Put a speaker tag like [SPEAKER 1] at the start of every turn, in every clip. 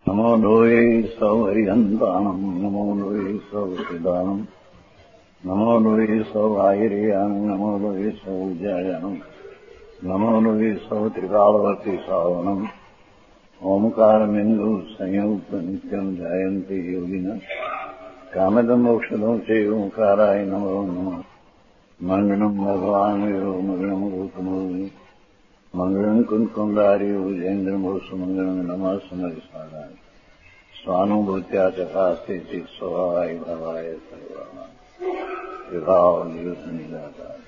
[SPEAKER 1] नमो लोये सौहरिहन्ताणम् नमो लोये सौहृदानम् नमो लोये सौभागिर्यानम् नमो लोये सौजायानम् नमो लोये सौत्रिकालवर्ति सावनम् ओंकारमिन्दु संयुक्त नित्यम् जायन्ति योगिनः कामदम् मोक्षदम् च ओंकाराय नमो नमः मङ्गलम् भगवान् वीरो मङ्गलम् रूपमोहि मंगलम कुंकुंडारी उजेन्द्रमोस मंगलम नमः समरिसानाय स्वानुभूत्या चकास्ते चित् स्वभावाय भवाय सर्वाणां विभाव नियुक्त निराकार।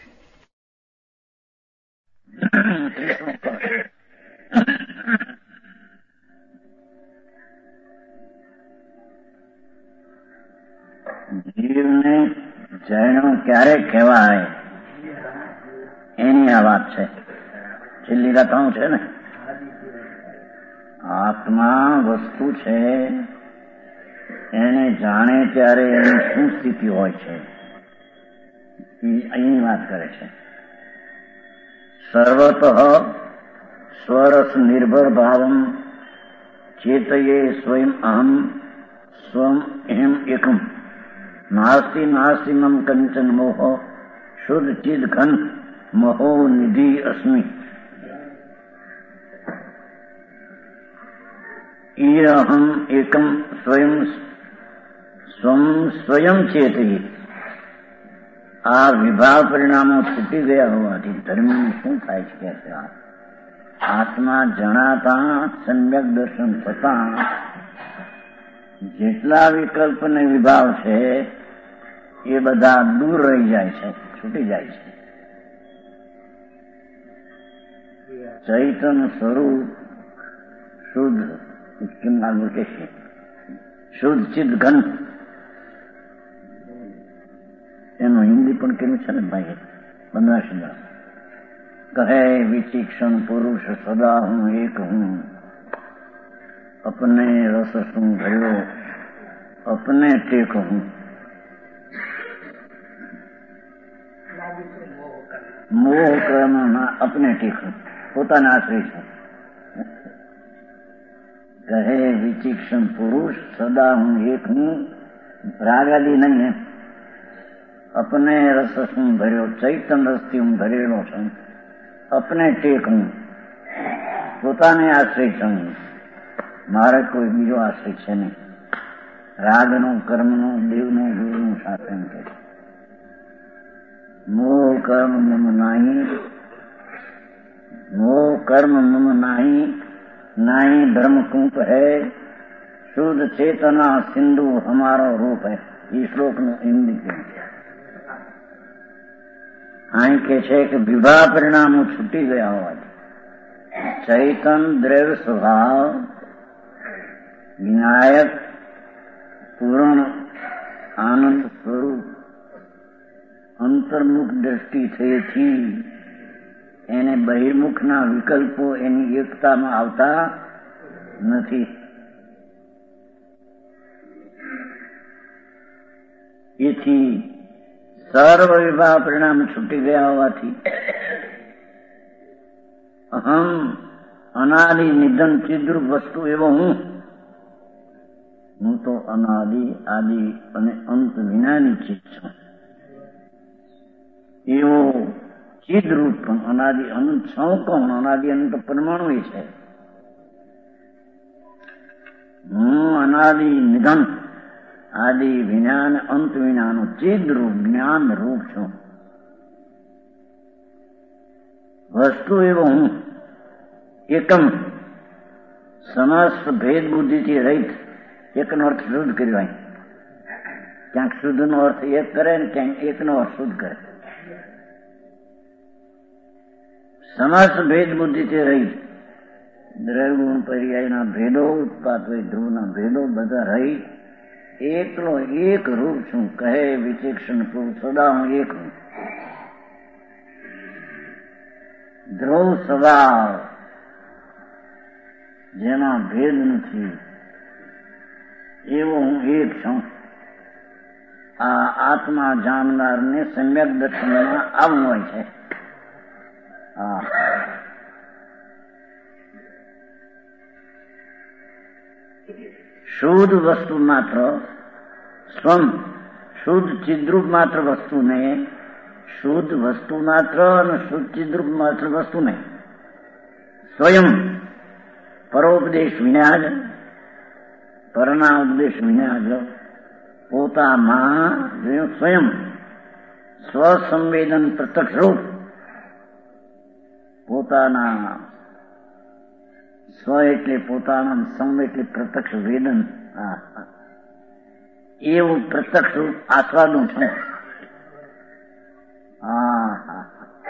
[SPEAKER 2] જીવને જૈનો ક્યારે કહેવાય એની આ વાત છે. છેલ્લી કથાઓ છે ને, આત્મા વસ્તુ છે એને જાણે ત્યારે એની શું સ્થિતિ હોય છે એની વાત કરે છે. સર્વતઃ સ્વરસ નિર્ભર ભાવમ ચેતયે સ્વયં અહમ સ્વમ એમ એકમ નાસ્તિ નાસ્તિ મમ કંચન મોહ શુદ્ધ ચિદ ઘન મહો નિધિ અસ્મિ. અહમ એકમ સ્વયં સ્વમ સ્વયં ચેતયે. આ વિભાવ પરિણામો છૂટી ગયા હોવાથી ધર્મનું શું થાય છે કે આત્મા જણાતા સમ્યક દર્શન થતા જેટલા વિકલ્પ ને વિભાવ છે એ બધા દૂર રહી જાય છે, છૂટી જાય છે. ચૈતન સ્વરૂપ શુદ્ધ શુદ્ધ ચિદ ઘન, એનું હિન્દી પણ કેવું છે ને ભાઈ બંધાશીદાસ કહે વિચિક્ષણ પુરુષ સદા હું એક હું अपने रस सुन भयो अपने टेक हूं. मोह कर्म ना अपने टेक हूं, પોતાના આશ્રય છે. કહે વિચિક્ષણ પુરુષ સદા હું એક હું, રાગાદી નહીં है. अपने रस હું ભર્યો, ચૈતન રસથી હું ભરેલો છું. अपने ટેક હું, પોતાને આશ્રય છું. મારે કોઈ બીજો આશ્રય છે નહીં. રાગનો, કર્મનો, દેવનો, ગુરુનો શાસન કે મોહ કર્મ મમ નાહી, મોહ કર્મ મમ નાહી, नाई धर्म कूप है, शुद्ध चेतना सिंधु हमारो रूप है. ये श्लोक નું હિન્દી કે અહીં કે છે કે વિભાવ પરિણામો છૂટી ગયા હોવાથી ચૈતન દ્રવ્ય સ્વભાવ વિનાયક પૂર્ણ આનંદ સ્વરૂપ અંતર્મુખ દ્રષ્ટિ થયેથી એને બહિર્મુખના વિકલ્પો એની એકતામાં આવતા નથી. એથી સર્વ વિભાવ પરિણામ છૂટી ગયા હોવાથી અહમ અનાદિ નિધન ચિદ્રુપ વસ્તુ એવો હું તો અનાદિ આદિ અને અંત વિનાની ચીજ છું. એવો ચિદરૂપ પણ અનાદિ અનંત સૌ કોણ અનાદિ અનંત પરમાણુ છે. હું અનાદિ નિધન આદિ વિજ્ઞાન અંત વિનાનું ચિદરૂપ જ્ઞાન રૂપ છું. વસ્તુ એવો હું એકમ સમસ્ત ભેદ બુદ્ધિથી રહિત. એકનો અર્થ શુદ્ધ કર્યો. ક્યાંક શુદ્ધનો અર્થ એક કરે ને ક્યાંક એકનો અર્થ શુદ્ધ કરે. સમસ્ત ભેદ બુદ્ધિથી રહી, દ્રવ્યગુણ પર્યાયના ભેદો ઉત્પાદ હોય, ધ્રુવના ભેદો બધા રહી એકલો એક રૂપ છું. કહે વિચિક્ષણ પુરુષ સદા હું એક હું. ધ્રુવ સ્વભાવ જેમાં ભેદ નથી એવો હું એક છું. આ આત્મા જાણનારને સમ્યક દર્શનમાં આવવું હોય છે. શુદ્ધ વસ્તુ માત્ર સ્વમ, શુદ્ધ ચિદ્રૂપ માત્ર વસ્તુ નહીં, શુદ્ધ વસ્તુ માત્ર અને શુદ્ધ ચિદ્રૂપ માત્ર વસ્તુ નહીં, સ્વયં પરોપદેશ વિના જ, પરના ઉપદેશ વિના જ પોતામાં જોયું સ્વયં સ્વસંવેદન પ્રત્યક્ષ રૂપ પોતાના સ્વ એટલે પોતાના, સમ એટલે પ્રત્યક્ષ વેદન, એવું પ્રત્યક્ષ રૂપ આસ્વાદું છું. આ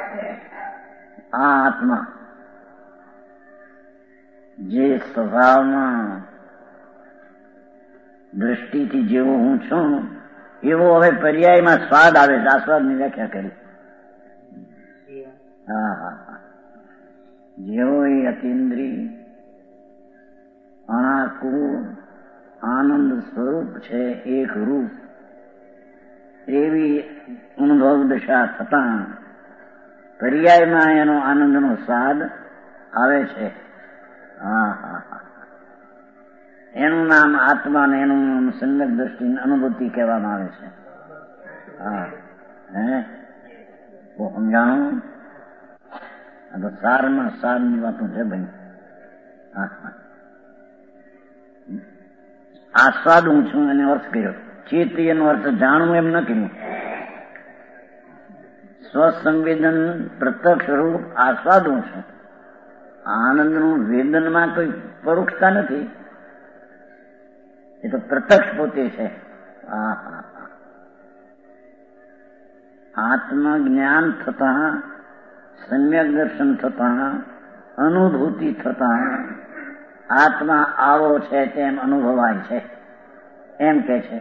[SPEAKER 2] આત્મા જે સ્વભાવમાં દ્રષ્ટિથી જેવો હું છું એવો હવે પર્યાયમાં સ્વાદ આવે છે. આસ્વાદની વ્યાખ્યા કરી. જેવો એ અતિન્દ્રિય અણાકુર આનંદ સ્વરૂપ છે, એક રૂપ, એવી અનુભવ દશા થતા પર્યાયમાં એનો આનંદનો સ્વાદ આવે છે. એનું નામ આત્મા ને એનું નામ સમ્યક દ્રષ્ટિની અનુભૂતિ કહેવામાં આવે છે. સમજાણું? આ તો સારમાં સારની વાતો છે ભાઈ. આસ્વાદ હું છું એને અર્થ કર્યો. ચિત્ત એનો અર્થ જાણવું એમ ન કર્યું. સ્વસંવેદન પ્રત્યક્ષ રૂપ આસ્વાદ હું છું. આનંદનું વેદનમાં કોઈ પરોક્ષતા નથી, એ તો પ્રત્યક્ષ પોતે છે. આત્મજ્ઞાન થતા, સમ્યક દર્શન થતા, અનુભૂતિ થતા આત્મા આવો છે તેમ અનુભવાય છે એમ કે છે.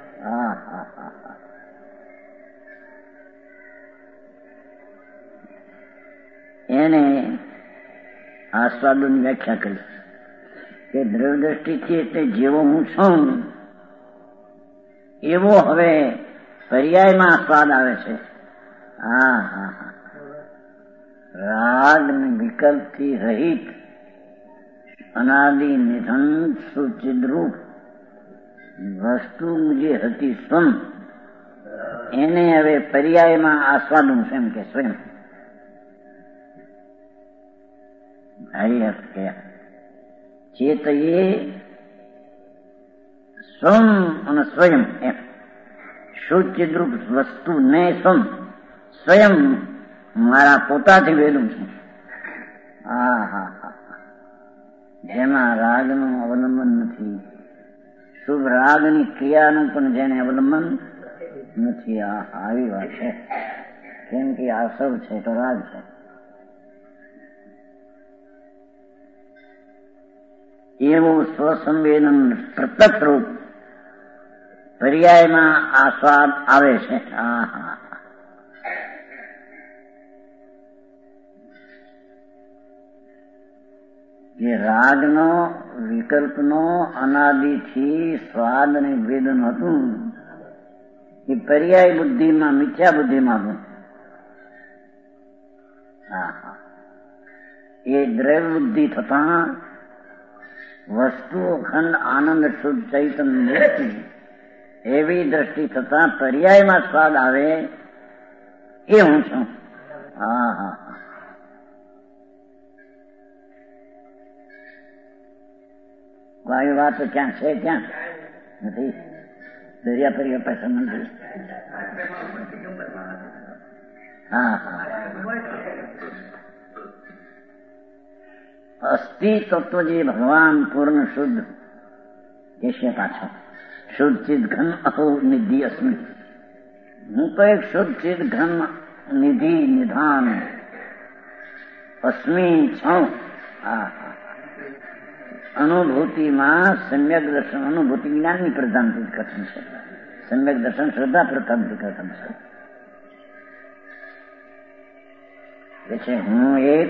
[SPEAKER 2] એને આસ્વાદોની વ્યાખ્યા કરી કે દ્રવ્ય દ્રષ્ટિથી એટલે જેવો હું છું એવો હવે પર્યાયમાં સ્વાદ આવે છે. રાગ ને વિકલ્પથી રહિત અનાદિ નિધન સુચિદ્રૂપ વસ્તુ જે હતી સ્વમ, એને હવે પર્યાયમાં આસ્વાદું છે એમ કે સ્વયં. હરિહર્ષ કયા ચેત એ સ્વમ અને સ્વયં એમ શુચિદ્રૂપ વસ્તુ ને સ્વમ સ્વયં મારા પોતાથી વેલું છું. જેમાં રાગનું અવલંબન નથી, શુભ રાગની ક્રિયાનું પણ જેને અવલંબન નથી. આવી વાત છે. કેમ કે આસવ છે તો રાગ છે. એવું સ્વસંવેદન પ્રત્યક્ષ રૂપ પર્યાયમાં આસ્વાદ આવે છે. જે રાગનો વિકલ્પનો અનાદિથી સ્વાદ અને વેદન હતું એ પર્યાય બુદ્ધિમાં, મિથ્યા બુદ્ધિમાં હતું. એ દ્રવ્ય બુદ્ધિ થતા વસ્તુ અખંડ આનંદ શુદ્ધ ચૈતન્ય મૂર્તિ એવી દ્રષ્ટિ થતા પર્યાયમાં સ્વાદ આવે એ હું છું. આવી વાત ક્યાં છે? ક્યાં નથી. દરિયા પર્યા પાસે નથી. અસ્થિ તત્વ જે ભગવાન પૂર્ણ શુદ્ધ કે છે પાછો શુદ્ધ ચિદ ઘન અહો નિધિ અસ્મિ. હું તો એક શુદ્ધ ચિદ ઘન નિધિ નિધાન અસ્મિ છું. અનુભૂતિમાં સમ્યક દર્શન, અનુભૂતિ જ્ઞાનની પ્રધાનથી કથન છે. સમ્યક દર્શન શ્રદ્ધા પ્રધાનથી કથન છે. હું એક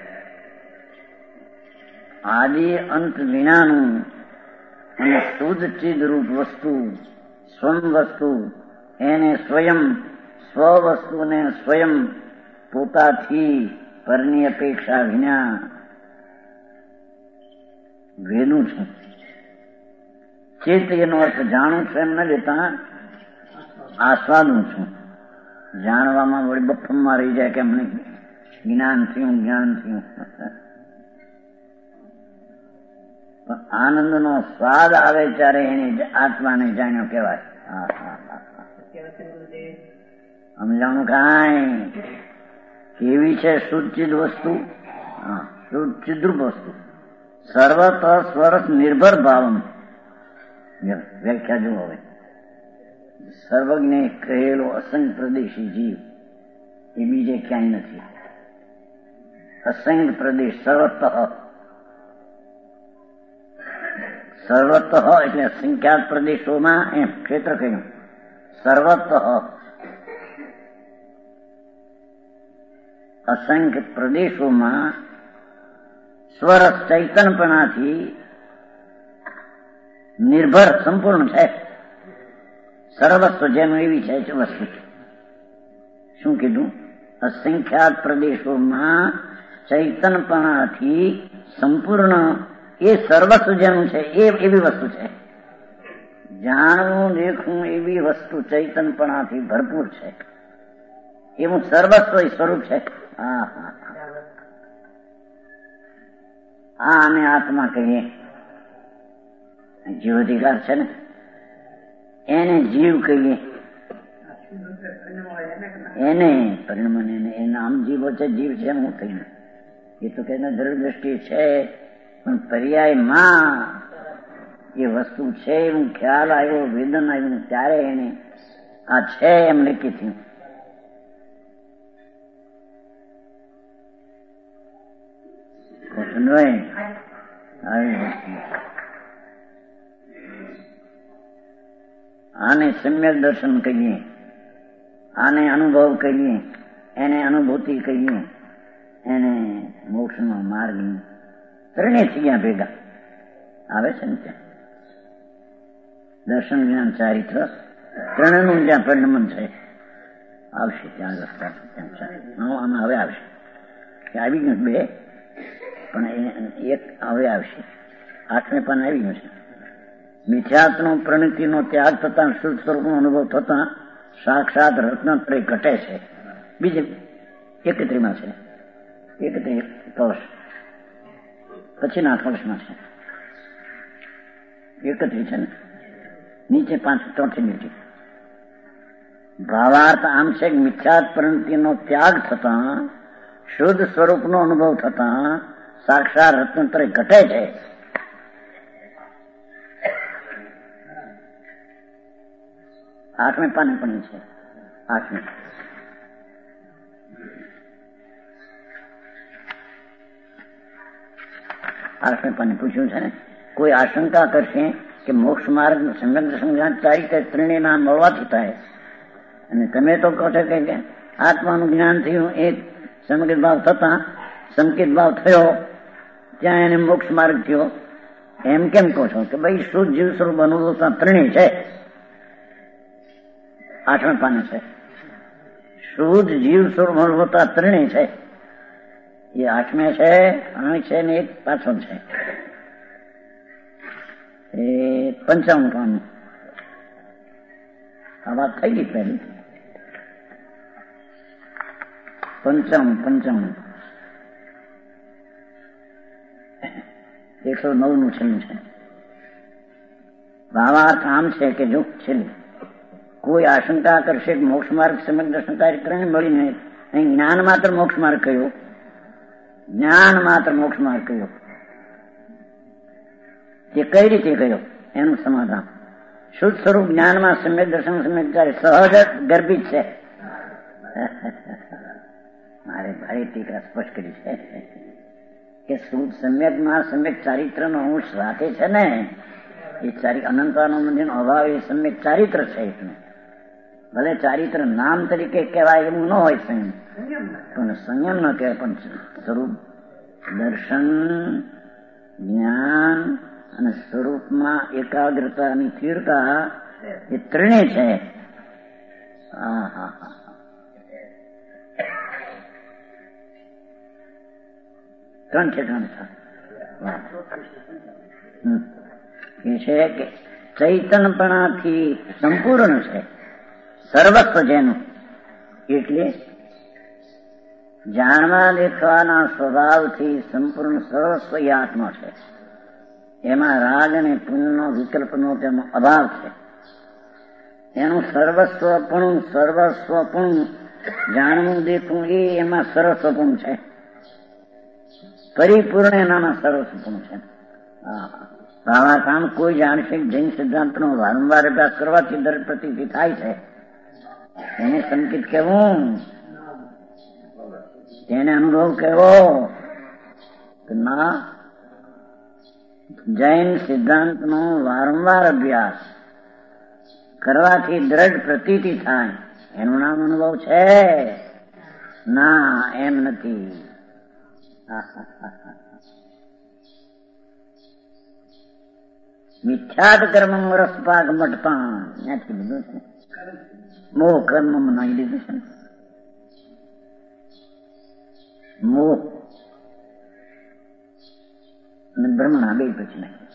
[SPEAKER 2] આદિ અંત વિનાનું અને શુદ્ધ ચિદ રૂપ વસ્તુ, સ્વમ વસ્તુ, એને સ્વયં સ્વ વસ્તુને સ્વયં પોતાથી પરની અપેક્ષા વિના વેલું છું. ચિત્ત એનો અર્થ જાણું છું એમ ન લેતા આસ્વાદું છું. જાણવામાં વળી બફમાં રહી જાય કે અમને જ્ઞાન થયું. આનંદનો સ્વાદ આવે ત્યારે એની આત્માને જાણ્યો કહેવાય. સમજાણું કાંઈ કેવી છે શુદ્ધચિદ વસ્તુ, શુદ્ધચિદ્રુપ વસ્તુ. સર્વત સ્વરસ નિર્ભર ભાવમ. વ્યાખ્યા જો હવે સર્વજ્ઞ કહેલો અસંગ પ્રદેશી જીવ એ બીજે ક્યાંય નથી. અસંગ પ્રદેશ સર્વત એટલે અસંખ્યાત પ્રદેશોમાં એમ ક્ષેત્ર કહ્યું. સર્વત અસંખ્ય પ્રદેશોમાં સ્વરસ ચૈતનપણાથી નિર્ભર સંપૂર્ણ છે. સર્વસ્વ જેનું એવી છે વસ્તુ. શું કીધું? અસંખ્યાત પ્રદેશોમાં ચૈતનપણાથી સંપૂર્ણ એ સર્વસ્વ જેનું છે એવી વસ્તુ છે. જાણવું દેખવું એવી વસ્તુ ચૈતનપણાથી ભરપૂર છે. એવું સર્વસ્વ સ્વરૂપ છે. આને આત્મા કહીએ. જીવ અધિકાર છે ને એને જીવ કહીએ. એને પરિણામ એ નામ જીવો છે. જીવ છે હું થઈને એ તો કે દ્રઢ દ્રષ્ટિ છે, પણ પર્યાયમાં એ વસ્તુ છે એવું ખ્યાલ આવ્યો, વેદન આવ્યું ત્યારે એને આ છે એમ નક્કી થયું. આને સમ્યક દર્શન કહીએ, આને અનુભવ કહીએ, એને અનુભૂતિ કહીએ, એને મોક્ષનો માર્ગ. ત્રણેય થઈ ગયા ભેગા આવે છે ને ત્યાં દર્શન જ્ઞાન ચારિત્ર ત્રણેયનું જ્યાં પરિણમન છે આવશે ત્યાં રસ્તા આમાં હવે આવશે. આવી ગયું બે, પણ એક હવે આવશે. 8મે પાને આવી ગયું છે. મિથ્યાત્મનો પ્રણિતિનો ત્યાગ થતા શુદ્ધ સ્વરૂપનો અનુભવ થતા સાક્ષાત રત્નત્રય ઘટે છે. બીજે 31માં છે. 31 કવશ પછીના કવશમાં છે. 31 છે ને નીચે 4થી નીચે. ભાવાર્થ આમ છે કે મિથ્યાત્મ પ્રણિતિનો ત્યાગ થતા શુદ્ધ સ્વરૂપનો અનુભવ થતા સાક્ષાત રત્નત્રય ઘટે છે. આઠમે પાને પણ છે. 8મે પાને પૂછ્યું છે ને, કોઈ આશંકા કરશે કે મોક્ષ માર્ગ સમ્યક દર્શન ચારિત્ર ત્રણેયના મળવાથી થાય, અને તમે તો કહો છો કે આત્માનું જ્ઞાન થયું એ સંકેત ભાવ થતા સંકેત ભાવ થયો ત્યાં એને મોક્ષ માર્ગ થયો એમ કેમ કહો છો? કે ભાઈ શુદ્ધ જીવ સ્વરૂપ અનુભવતા ત્રણેય છે. 8મે પાને છે. શુદ્ધ જીવ સ્વરૂપ અનુભવતા ત્રણેય છે. એ 8મે છે, અહીં છે ને એક પાછળ છે. એ 55 પાનું આ વાત થઈ ગઈ પહેલી. 55 109 છેલ્લું છે. ભાવાર્થ આમ છે કે જો છેલ્લું કોઈ આશંકા કરશે કે મોક્ષ માર્ગ સમ્યક દર્શન ચારિત્ર મળીને અહીં જ્ઞાન માત્ર મોક્ષ માર્ગ કયો, જ્ઞાન માત્ર મોક્ષ માર્ગ કયો, તે કઈ રીતે કયો? એનું સમાધાન શુદ્ધ સ્વરૂપ જ્ઞાનમાં સમ્યક દર્શન સમ્યક ચારિત્ર સહજ ગર્ભિત છે. મારે ભારે ટીકા સ્પષ્ટ કરી છે કે શુદ્ધ સમ્યકમાં સમ્યક ચારિત્રનો અંશ સાથે છે ને, એ અનંતાનો મંદિરનો અભાવ એ સમ્યક ચારિત્ર છે. એટલે ભલે ચારિત્ર નામ તરીકે કહેવાય એવું ન હોય સંયમ, પણ સંયમ ન કહેવાય, પણ સ્વરૂપ દર્શન જ્ઞાન અને સ્વરૂપમાં એકાગ્રતા અને સ્થિરતા એ ત્રણેય છે. ત્રણ છે. એ છે કે ચૈતનપણાથી સંપૂર્ણ છે, સર્વસ્વ જેનું. એટલે જાણવા દેખવાના સ્વભાવથી સંપૂર્ણ સર્વસ્વ એ આત્મા છે. એમાં રાગ અને પુણ્યનો વિકલ્પનો તેનો અભાવ છે. એનું સર્વસ્વપણું જાણવું દેખવું એ એમાં સર્વસ્વપણું છે, પરિપૂર્ણ એનામાં સર્વસ્વપણું છે. ભાવાર્થ કોઈ જાણશે જૈન સિદ્ધાંતનો વારંવાર અભ્યાસ કરવાથી દરેક પ્રતીતિ થાય છે. એને સંકેત કહેવું, તેને અનુભવ કહેવો કે ના, જૈન સિદ્ધાંતનો વારંવાર અભ્યાસ કરવાથી દ્રઢ પ્રતીતિ થાય, એનું નામ અનુભવ છે. ના, એમ નથી. મિથ્યાત કર્મ રસપાક મટપાન ત્યાંથી લીધું છે. મોહ કર્મ નાઈ લીધું છે. મોહ અને બ્રહ્મણા બે પછી નાખી.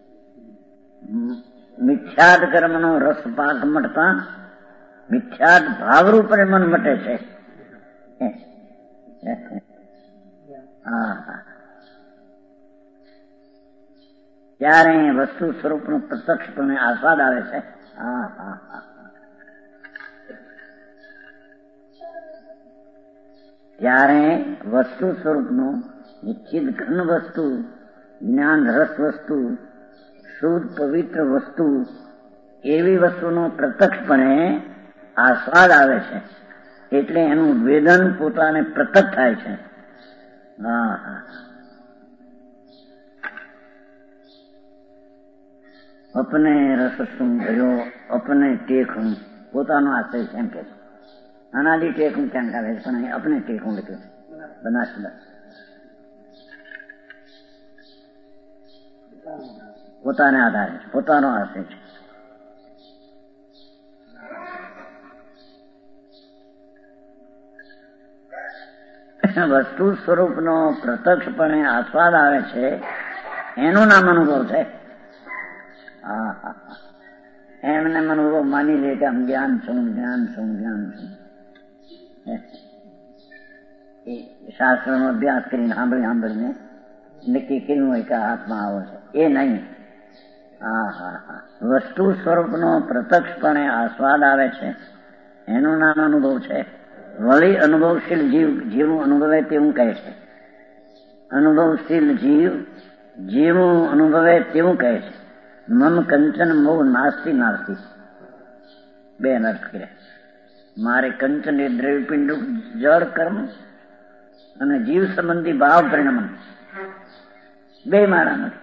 [SPEAKER 2] મિથ્યાત કર્મ નો રસપાક મટતા મિથ્યાત ભાવરૂપ મન મટે છે. ત્યારે વસ્તુ સ્વરૂપનો પ્રત્યક્ષપણે આસ્વાદ આવે છે. ત્યારે વસ્તુ સ્વરૂપનું નિશ્ચિત ઘન વસ્તુ, જ્ઞાન રસ વસ્તુ, શુદ્ધ પવિત્ર વસ્તુ, એવી વસ્તુનો પ્રત્યક્ષપણે આસ્વાદ આવે છે. એટલે એનું વેદન પોતાને પ્રત્યક્ષ થાય છે. અપને રસ શું ભર્યો, અપને ટેક હું, પોતાનો આશ્રય છે એમ કે છે. અનાદિ ટેક હું ક્યાં કાઢે છે, પણ અપને ટેક હું લખ્યું છે બનાસદાસ. પોતાને આધારે છે, પોતાનો આશ્રય છે. વસ્તુ સ્વરૂપનો પ્રત્યક્ષપણે આસ્વાદ આવે છે, એનું નામ અનુભવ છે. એમને અનુભવ માની લે કે આમ જ્ઞાન છું. શાસ્ત્રનો અભ્યાસ કરીને સાંભળીને નક્કી કર્યું હોય કે હાથમાં આવો છે, એ નહીં. વસ્તુ સ્વરૂપનો પ્રત્યક્ષપણે આસ્વાદ આવે છે, એનું નામ અનુભવ છે. વળી અનુભવશીલ જીવ જેવું અનુભવે તેવું કહે છે. અનુભવશીલ જીવ જેવું અનુભવે તેવું કહે છે. મમ કંચન મોહ નાસ્તી નાસ્તી, બે અર્થ કર્યા. મારે કંચન એ દ્રવ્યપિંડ જળ કર્મ અને જીવ સંબંધી ભાવ પરિણમન બે મારા નથી.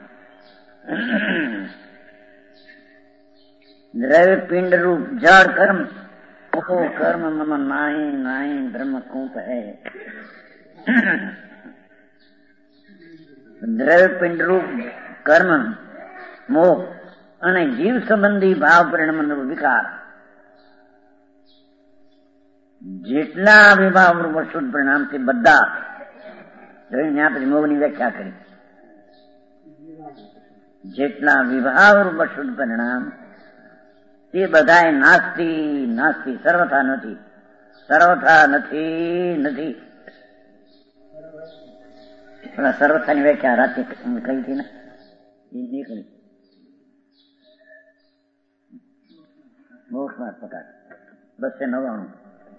[SPEAKER 2] દ્રવ્યપિંડ રૂપ જળ કર્મ કર્મ મમ નાહી નાહી બ્રહ્મ કૂપ હૈ. દ્રવ્યપિંડ રૂપ કર્મ મોહ અને જીવ સંબંધી ભાવ પરિણમન વિકાર, જેટલા વિભાવ રૂપ શુદ્ધ પરિણામ તે બધા જોઈને આપણે મોહની વ્યાખ્યા કરી. જેટલા વિભાવ રૂપ શુદ્ધ પરિણામ તે બધા નાસ્તી સર્વથા નથી. સર્વથાની વ્યાખ્યા રાતે કહી હતી ને, નીકળી મોક્ષમાં પ્રકાર 299.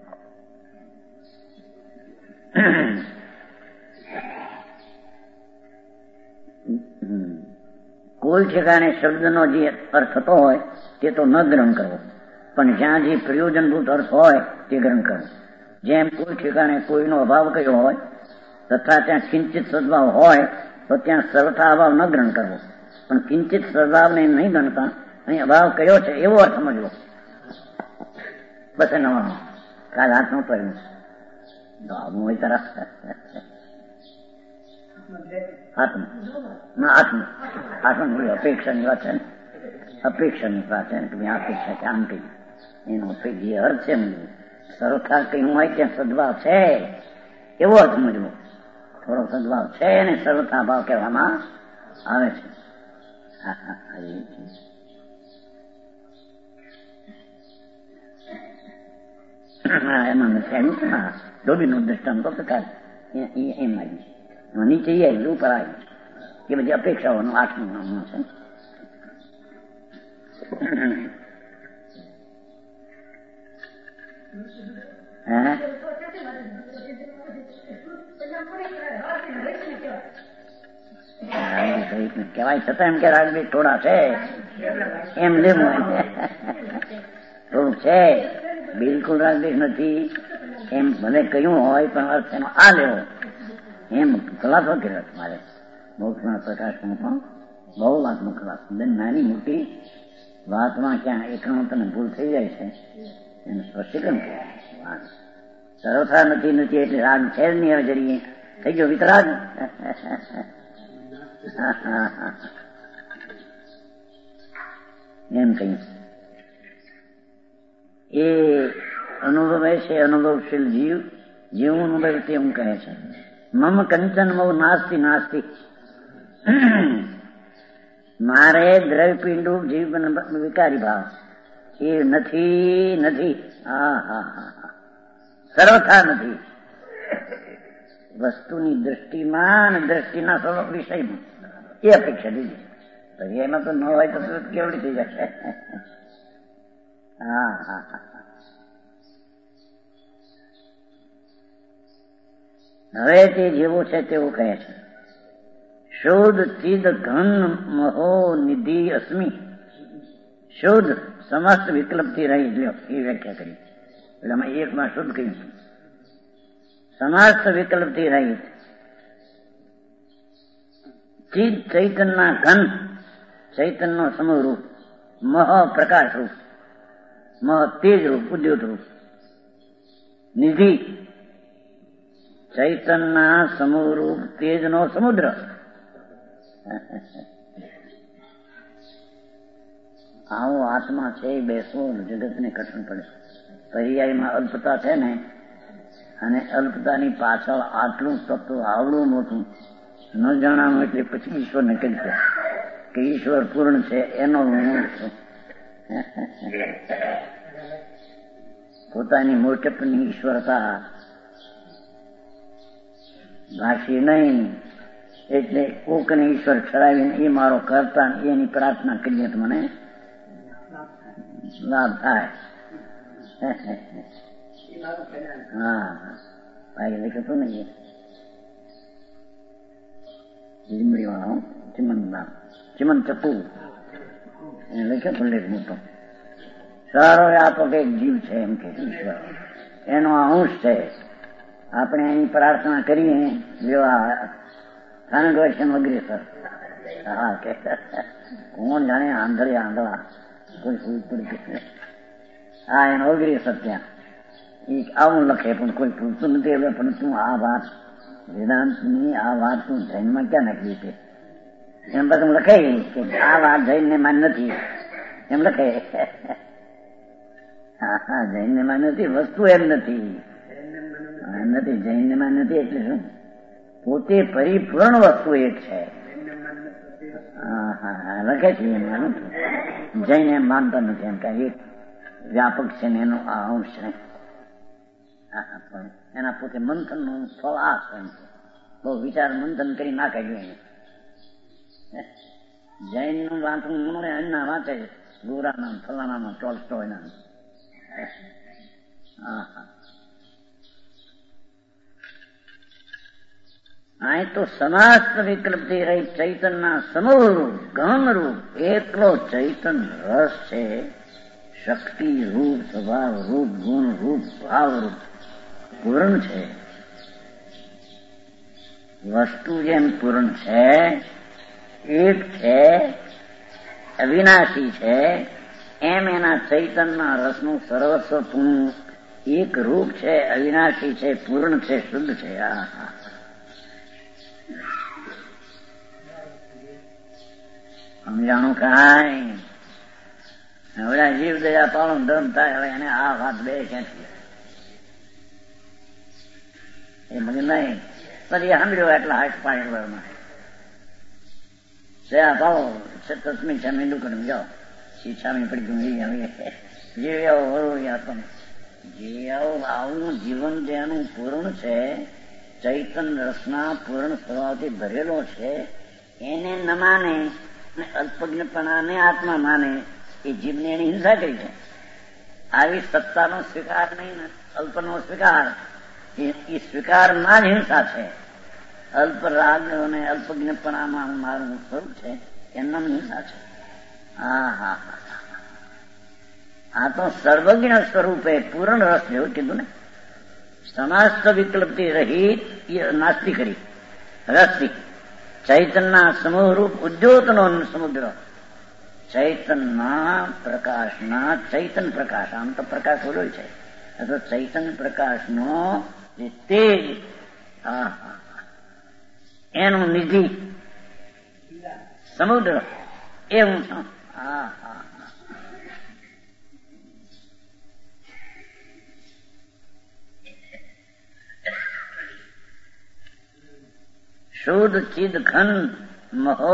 [SPEAKER 2] કોઈ ઠેકાણે શબ્દનો જે અર્થ થતો હોય તે તો ન ગ્રહણ કરવો, પણ જ્યાં જે પ્રયોજનભૂત અર્થ હોય તે ગ્રહણ કરવો. જેમ કોઈ ઠેકાણે કોઈનો અભાવ કયો હોય તથા ત્યાં કિંચિત સદભાવ હોય તો ત્યાં સર્વથા અભાવ ન ગ્રહણ કરવો, પણ કિંચિત સદભાવને નહીં ગણતા અહીં અભાવ કયો છે એવો અર્થ સમજવો. બસ નવાનું કાલ હાથ નું પડ્યું હોય તરફ અપેક્ષાની વાત છે ને, અપેક્ષાની વાત છે ને કે અપેક્ષા કે આમ કઈ એનો જે અર્થ છે સર્વથા કઈ હોય ત્યાં સદભાવ છે એવો અર્થ સમજવો. થોડો સદભાવ છે એને સર્વથા ભાવ કહેવામાં આવે છે. એમાં નથી આવ્યું. ધોબીનું દ્રષ્ટાંત તો પ્રકાર એમ આવ્યું છે. એમાં નીચે એ આવ્યું, ઉપર આવ્યું એ બધી અપેક્ષાઓનું 8મું નામનું છે. કહેવાય છતાં એમ કે રાગદ્વેષ થોડા છે એમ લેવું થોડુંક છે, બિલકુલ રાગદ્વેષ નથી એમ ભલે કહ્યું હોય પણ અર્થ એનો આ લેવો એમ ખલાસો કર્યો મારે. મોક્ષના પ્રકાશમાં પણ બહુ વાતનો ખલાસો. નાની મોટી વાતમાં ક્યાં એકનો તને ભૂલ થઈ જાય છે એનું સ્પષ્ટીકરણ કહેવાય. સર્વથા નથી એટલે રાગ છે જ નહીં. હવે જરીએ થઈ ગયો વિતરાગ. એમ કહ્યું એ અનુભવે છે. અનુભવશીલ જીવ અનુભવ તે હું કહે છે. મમ કંચન મૌ નાસ્તિ નાસ્તિ. મારે દ્રવ્યપિંડુ જીવ વિકારી ભાવ એ નથી. સર્વથા નથી. વસ્તુની દ્રષ્ટિમાં અને દ્રષ્ટિના સ્વરૂપ વિષયમાં એ અપેક્ષા દીધી. પછી એમાં તો ન હોય તો કેવડી થઈ જશે. હવે તે જેવું છે તેવું કહે છે. શુદ્ધ ચિદ ઘન મહો નિધિ અસ્મિ. શુદ્ધ સમસ્ત વિકલ્પથી રહી લ્યો એ વ્યાખ્યા કરી. એટલે અમે એકમાં શુદ્ધ કહ્યું. સમસ્ત વિકલ્પથી રહિત. ચિદ ચૈતનના ઘન, ચૈતનનો સમૂહ રૂપ, મહ પ્રકાશ રૂપ, મહ તેજ રૂપ, ઉદ્યોત રૂપ, નિધિ ચૈતનના સમૂહ રૂપ તેજનો સમુદ્ર. આવો આત્મા છે એ બેસવો જગતને કઠણ પડે. પર્યાયમાં અલ્પતા છે ને, અને અલ્પતાની પાછળ આટલું તત્વ આવડું મોટું ન જાણવાનું એટલે પછી ઈશ્વરને કહી દે કે ઈશ્વર પૂર્ણ છે એનો હું છું. પોતાની મોટપની ઈશ્વરતા ભાષી નહીં એટલે કોકને ઈશ્વર ઠરાવીને એ મારો કરતા એની પ્રાર્થના કરીએ તો મને લાભ થાય. લખ્યું ને લીમડી વાળો ચિમન ચપ્પુ લખ્યો તો લેખ મોટો સારો વ્યાપક એક જીવ છે એમ કે ઈશ્વર એનો અંશ છે. આપણે એની પ્રાર્થના કરીએ સાનગવશન અગ્રેસર. હા કે કોણ જાણે આંધળા કોઈ પૂછતું હા એનો અગ્રેસર ત્યાં આવું લખે પણ કોઈ પૂછતું નથી. હવે પણ તું આ વાત વેદાંતની આ વાત તું જૈનમાં ક્યાં નાખી છે એમ પછી લખે કે આ વાત જૈનને માન નથી એમ લખે. હા જૈનને માન નથી, વસ્તુ એમ નથી જૈનને માન નથી એટલે શું? પોતે પરિપૂર્ણ વસ્તુ એક છે. લખે છે એમ જૈન એમ માનતા નથી એમ કે એક વ્યાપક છે ને એનો આ અંશ છે. એના પોતે મંથન નું ફળ આ છે. બહુ વિચાર મંથન કરી ના કાઢ્યું એને. જૈન નું વાંચવું એના વાંચે ગોરાના ફલાના ટોલ્સ્ટોયના. અહીં તો સમસ્ત વિકલ્પથી રહી ચૈતનના સમૂહ રૂપ ગહન રૂપ એકલો ચૈતન રસ છે. શક્તિ રૂપ, સ્વભાવ રૂપ, ગુણ રૂપ, ભાવ રૂપ પૂર્ણ છે. વસ્તુ જેમ પૂર્ણ છે, એક છે, અવિનાશી છે, એમ એના ચૈતનના રસનું સર્વસ્વ પૂર્ણ એક રૂપ છે, અવિનાશી છે, પૂર્ણ છે, શુદ્ધ છે. સમજાણું કાંઈ હવે જીવ દયા પાળો ધર્મ થાય. હવે એને આ વાત બે ક્યાંથી એ મને નહીં પછી સાંભળ્યો એટલા હાથ પાણી વરમાં દયા પાળો તસ્મી છામી દુકાન જાઓ છામી પડી ગયું હવે જીવ એવો વરો તમે આવું જીવન જેનું પૂર્ણ છે, ચૈતન રસના પૂર્ણ સ્વભાવથી ભરેલો છે, એને ન માને, અલ્પજ્ઞપણાને આત્મા માને, એ જીવને એની હિંસા કરી છે. આવી સત્તાનો સ્વીકાર નહીં, અલ્પનો સ્વીકાર, એ સ્વીકારમાં જ હિંસા છે. અલ્પ રાગ અને અલ્પજ્ઞપણામાં મારું સ્વરૂપ છે, એમના હિંસા છે. આ તો સર્વજ્ઞ સ્વરૂપે પૂર્ણ રસ જેવું કીધું ને. સમસ્ત વિકલ્પતિ રહિત નાસ્તી કરી રસથી ચૈતનના સમૂહરૂપ ઉદ્યોતનો સમુદ્ર, ચૈતનના પ્રકાશના ચૈતન પ્રકાશ, આમ તો પ્રકાશ ઓલો છે, તો ચૈતન પ્રકાશનો જે તેજ, એનું નિધિ સમુદ્ર એ હું છું. શુદ્ધ ચિદ ઘન મહો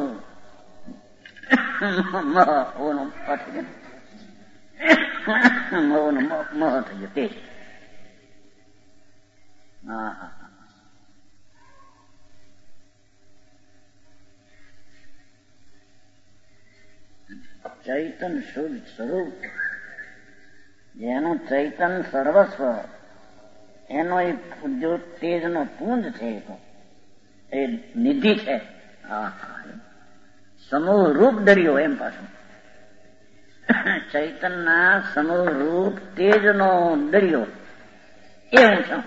[SPEAKER 2] મોહ થઈ ગયો તે. ચૈતન શુદ્ધ સ્વરૂપ, જેનું ચૈતન સર્વસ્વ, એનો એક ઉદ્યોગ તેજનો પુંજ છે, એ નિધિ છે. સમૂહ રૂપ દરિયો એમ પાછું ચૈતનના સમૂહ રૂપ તેજનો દરિયો એ હું છું.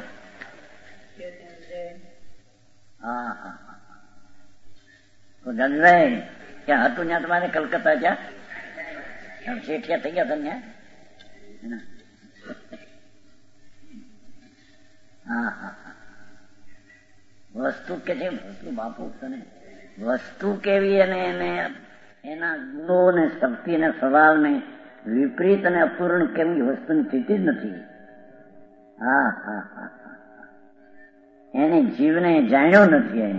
[SPEAKER 2] તો જનભાઈ ક્યાં હતું ત્યાં તમારે કલકત્તા જ્યાં શેઠિયા થઈ ગયા હતા ત્યાં? વસ્તુ કે છે, વસ્તુ બાપુ તને વસ્તુ કેવી અને એને એના ગુણો ને શક્તિ ને સ્વભાવને વિપરીત અને અપૂર્ણ કેવી વસ્તુની સ્થિતિ જ નથી. એને જીવને જાણ્યો નથી. એને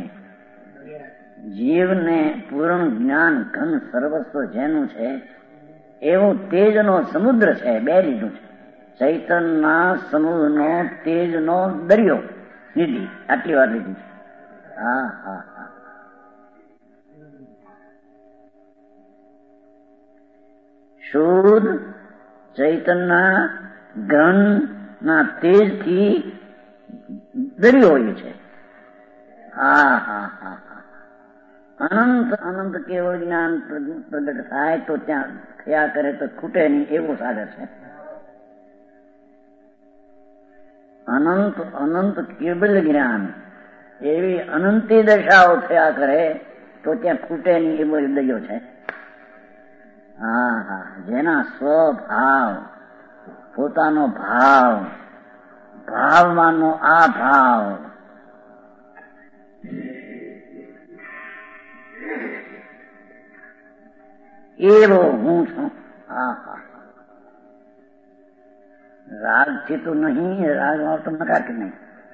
[SPEAKER 2] જીવને પૂર્ણ જ્ઞાન ઘન સર્વસ્વ જેનું છે એવું તેજનો સમુદ્ર છે, બે લીધું છે. ચૈતનના સમૂહનો તેજનો દરિયો નિધિ, આટલી વાર લીધી છે. શુદ્ધ ચૈતનના ઘન ના તેજથી દરિયો હોય છે. અનંત અનંત કેવળ જ્ઞાન પ્રગટ થાય તો ત્યાં થયા કરે તો ખૂટે નહીં એવું સાગર છે. અનંત અનંત કેવળ જ્ઞાન એવી અનંતી દશાઓ થયા કરે તો ત્યાં ખૂટે નહીં એવો દરિયો છે. જેના સ્વભાવ, પોતાનો ભાવ, ભાવમાંનો આ ભાવ, એવો હું છું. રાગથી તો નહીં, રાગમાં તો મરાઠ નહીં,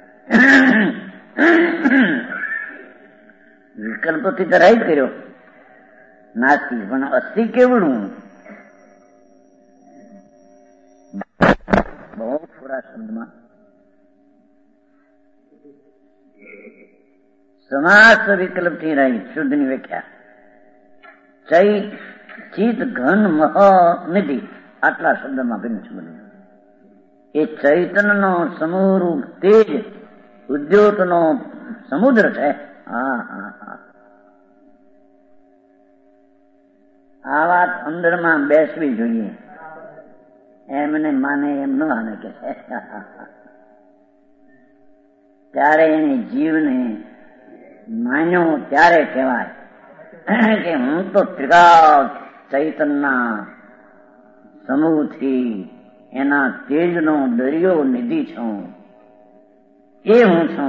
[SPEAKER 2] વિકલ્પથી તો રાઈટ કર્યો નાસ્તી, પણ અસ્થિ કેવડું બહુ થોડા શબ્દમાં સમાસ વિકલ્પથી રહિત શુદ્ધની વ્યાખ્યા. ચિત ઘન મહ નિધિ, આટલા શબ્દમાં ભિન્ન છે બધું. એ ચૈતનનો સમૂહરૂપ તેજ ઉદ્યોતનો સમુદ્ર છે. આ વાત અંદરમાં બેસવી જોઈએ. એમને માને એમ ન માને કે છે ત્યારે એને જીવને માન્યો ત્યારે કહેવાય કે હું તો ત્રિકાળ ચૈતનના સમૂહથી એના તેજનો દરિયો નિધિ છું, એ હું છું.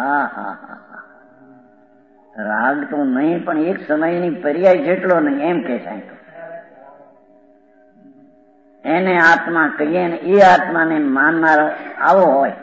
[SPEAKER 2] રાગ તો નહીં, પણ એક સમયની પર્યાય જેટલો નહીં એમ કે સાહેબ. એને આત્મા કહીએ ને એ આત્માને માનનારો આવો હોય.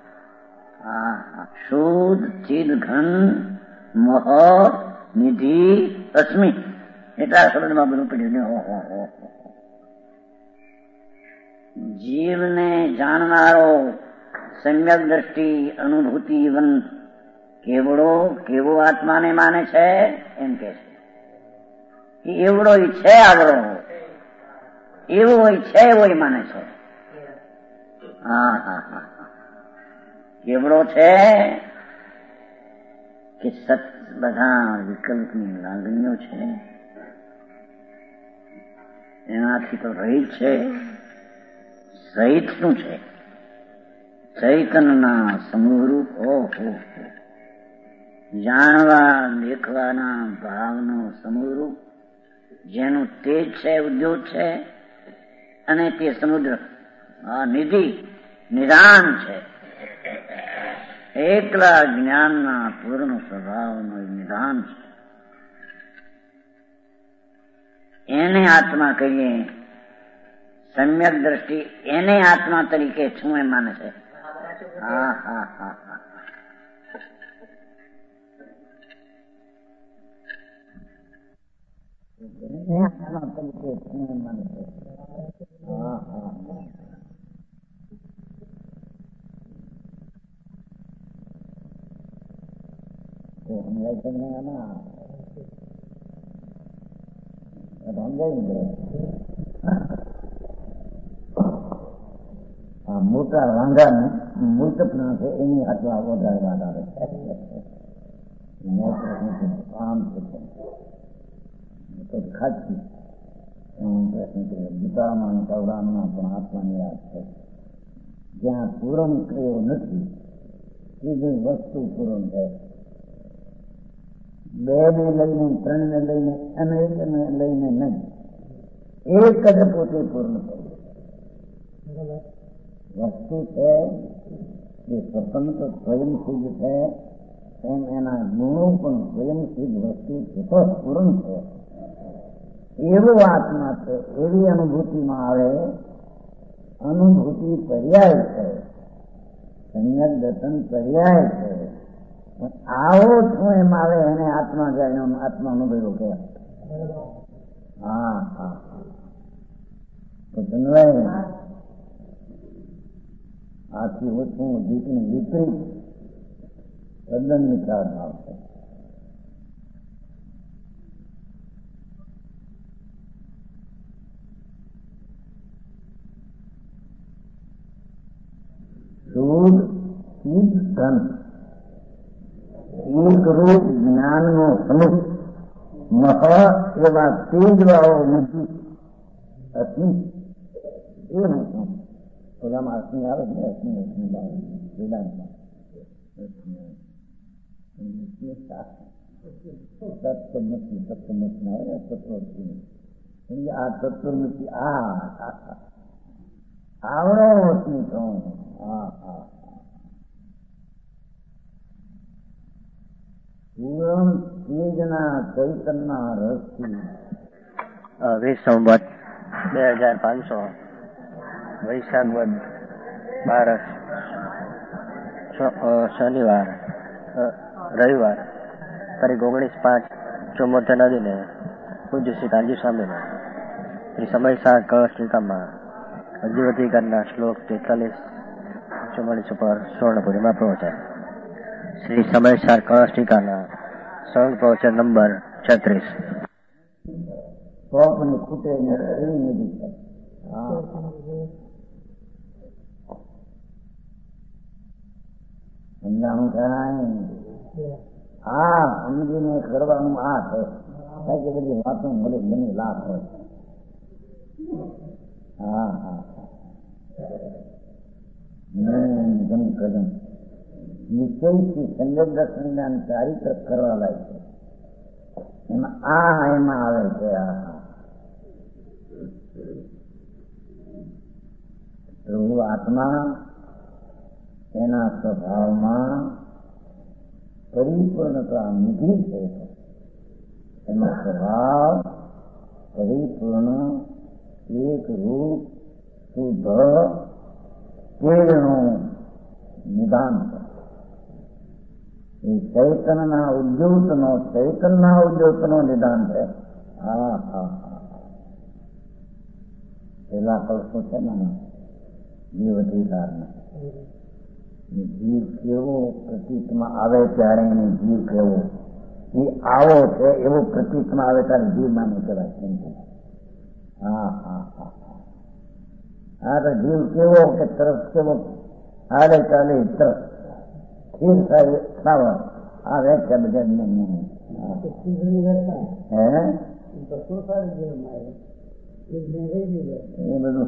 [SPEAKER 2] શુદ્ધ ચિદ ઘન મોહ નિધિ અસ્મિ, એટલા શબ્દમાં બધું પડ્યું. જીવને જાણનારો સમ્યક દ્રષ્ટિ અનુભૂતિવંત કેવો આત્માને માને છે એમ કે છે એવડો છે આવડો એવો છે એવો માને છે. હા કેવડો છે કે બધા વિકલ્પની લાગણીઓ છે એનાથી તો રહિત છે. સહિત શું છે? ચૈતનના સમૂહરૂપ જાણવા દેખવાના ભાવનો સમૂહરૂપ જેનું તેજ છે, ઉદ્યોગ છે અને તે સમુદ્ર નિધિ નિદાન છે. એકલા જ્ઞાનના પૂર્ણ સ્વભાવનું નિદાન છે. એને આત્મા કહીએ. સમ્યક દ્રષ્ટિ એને આત્મા તરીકે શું એમ માને છે? હા આત્મા તરીકે શું એમ માને છે? મોટા વાંઘા મૂર્તપના છે એની આત્મા વધારે વાત આવે આમ છે ખાતી ગીતામાં કૌરાણમાં પણ આત્માની વાત છે. જ્યાં પૂરણ ક્રિયો નથી સીધી વસ્તુ પૂરણ છે. બે ને લઈને, ત્રણ ને લઈને, અનેક ને લઈને નહીં, એક જ પોતે પૂર્ણ કરવું. વસ્તુ છે જે સ્વતંત્ર સ્વયંસિદ્ધ છે એમ એના ગુણો પણ સ્વયંસિદ્ધ વસ્તુ છે, પૂર્ણ છે. એવો આત્મા છે. એવી અનુભૂતિમાં આવે. અનુભૂતિ પર્યાય છે, સમ્યક દર્શન પર્યાય છે. આવો શું એમ આવે એને આત્મા જાય આત્મા અનુભવ્યો કહેવાય. તો જન્વાય આથી ઓછું જીતની વિપરીત તદ્દન વિચાર ભાવ છે. શુદ્ધ ચિત્ત ધન એક રૂપ જ્ઞાનનો સમૂહ મહ એવા તેજવાળો નથી અગ્નિ એ નથી. ઓલામાં અગ્નિ આવે ને અગ્નિ વેદાંતમાં તત્વમસી ના આવે તત્વ આ તત્વમસી આવડો અગ્નિ તો પૂર્ણ તેજના ચૈતનના રસથી
[SPEAKER 3] 20 સંવત 2500 વૈશાખ વદ 12 શનિવાર રવિવાર તારીખ 19/5 નદીને પૂજ્ય શ્રી કાંજી સ્વામીને શ્રી સમયસાર કળશ ટીકામાં અધિવધિકારના શ્લોક 43-44 ઉપર સ્વર્ણપુરીમાં પ્રવચન. શ્રી સમયસાર કળશ ટીકાના સ્વર્ણ પ્રવચન નંબર 36.
[SPEAKER 2] સ્વપ્ન ખૂટે એવી નદી છે. સમજાણું થાય સમજીને કરવાનું આ છે. કે બધી વાતો મળે બની લાભ હોય. કદમ નિશ્ચયથી સંયોગ દર્શન ચારિત્ર કરવા લાગે છે. એમાં આવે છે. પ્રભુ આત્મા એના સ્વભાવમાં પરિપૂર્ણતા નિધિ છે. એનો સ્વભાવ પરિપૂર્ણ એક રૂપ શુદ્ધ તેજનું નિદાન છે. એ ચૈતનના ઉદ્યોતનો નિદાન છે. પેલા કલ્પો છે ને જીવ અધિકાર જીવ કેવો પ્રતીતમાં આવે ત્યારે એને જીવ કેવો એ આવો છે એવો પ્રતીતમાં આવે ત્યારે જીવ માને કહેવાય. હા હા હા હા તો જીવ કેવો કે તરફ કેવો હાલે ચાલે તરફ સ્થિર થાય આ વ્યાખ્યા બધા નહીં. એ બધું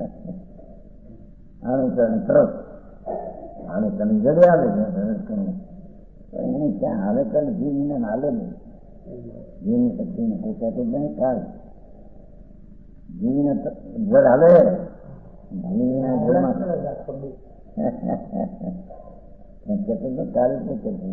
[SPEAKER 2] આને તરફ આને તને જડે આવે છે એને ક્યાં હાલે ચાલે જીવને હાલે નહીં. જીવની શક્તિને પૂછે તો નહીં થાય. જીવીને જળ હાલે જીવીના જળમાં કહેતો તો તારે શું કરવું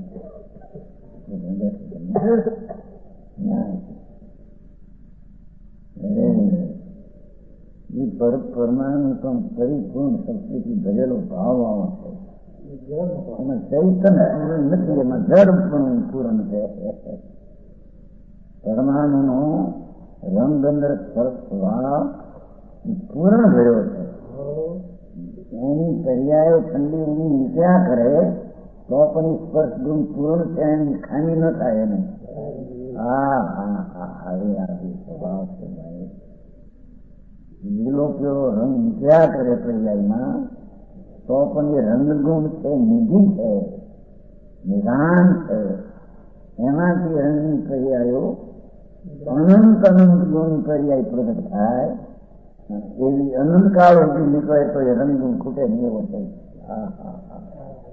[SPEAKER 2] એ પરમાણુ પણ પરિપૂર્ણ શક્તિથી ભરેલો ભાવ આવો છે. એમાં ચૈતન્ય પૂર્ણ નથી, એમાં જળ પણ પૂર્ણ છે. પરમાણુનો રંગ અંદર ભાવ પૂર્ણ ભર્યો છે. એની પર્યાયો ઠંડી ઊંડી નીકળ્યા કરે તો પણ સ્પર્શ ગુણ પૂર્ણ છે, એની ખામી ન થાય એને. હા હા હા હવે આવી સ્વભાવ છે ભાઈ. લીલો પીળો રંગ નીકળ્યા કરે પર્યાયમાં તો પણ એ રંગગુણ છે, નિધિ છે, નિદાન છે. એમાંથી રંગની પર્યાયો અનંત અનંત ગુણ પર્યાય પ્રગટ થાય. એવી અનંતકાળ સુધી નીકળે તો એ રંગગુણ ખૂટે નહીં એવો છે. હા હા હા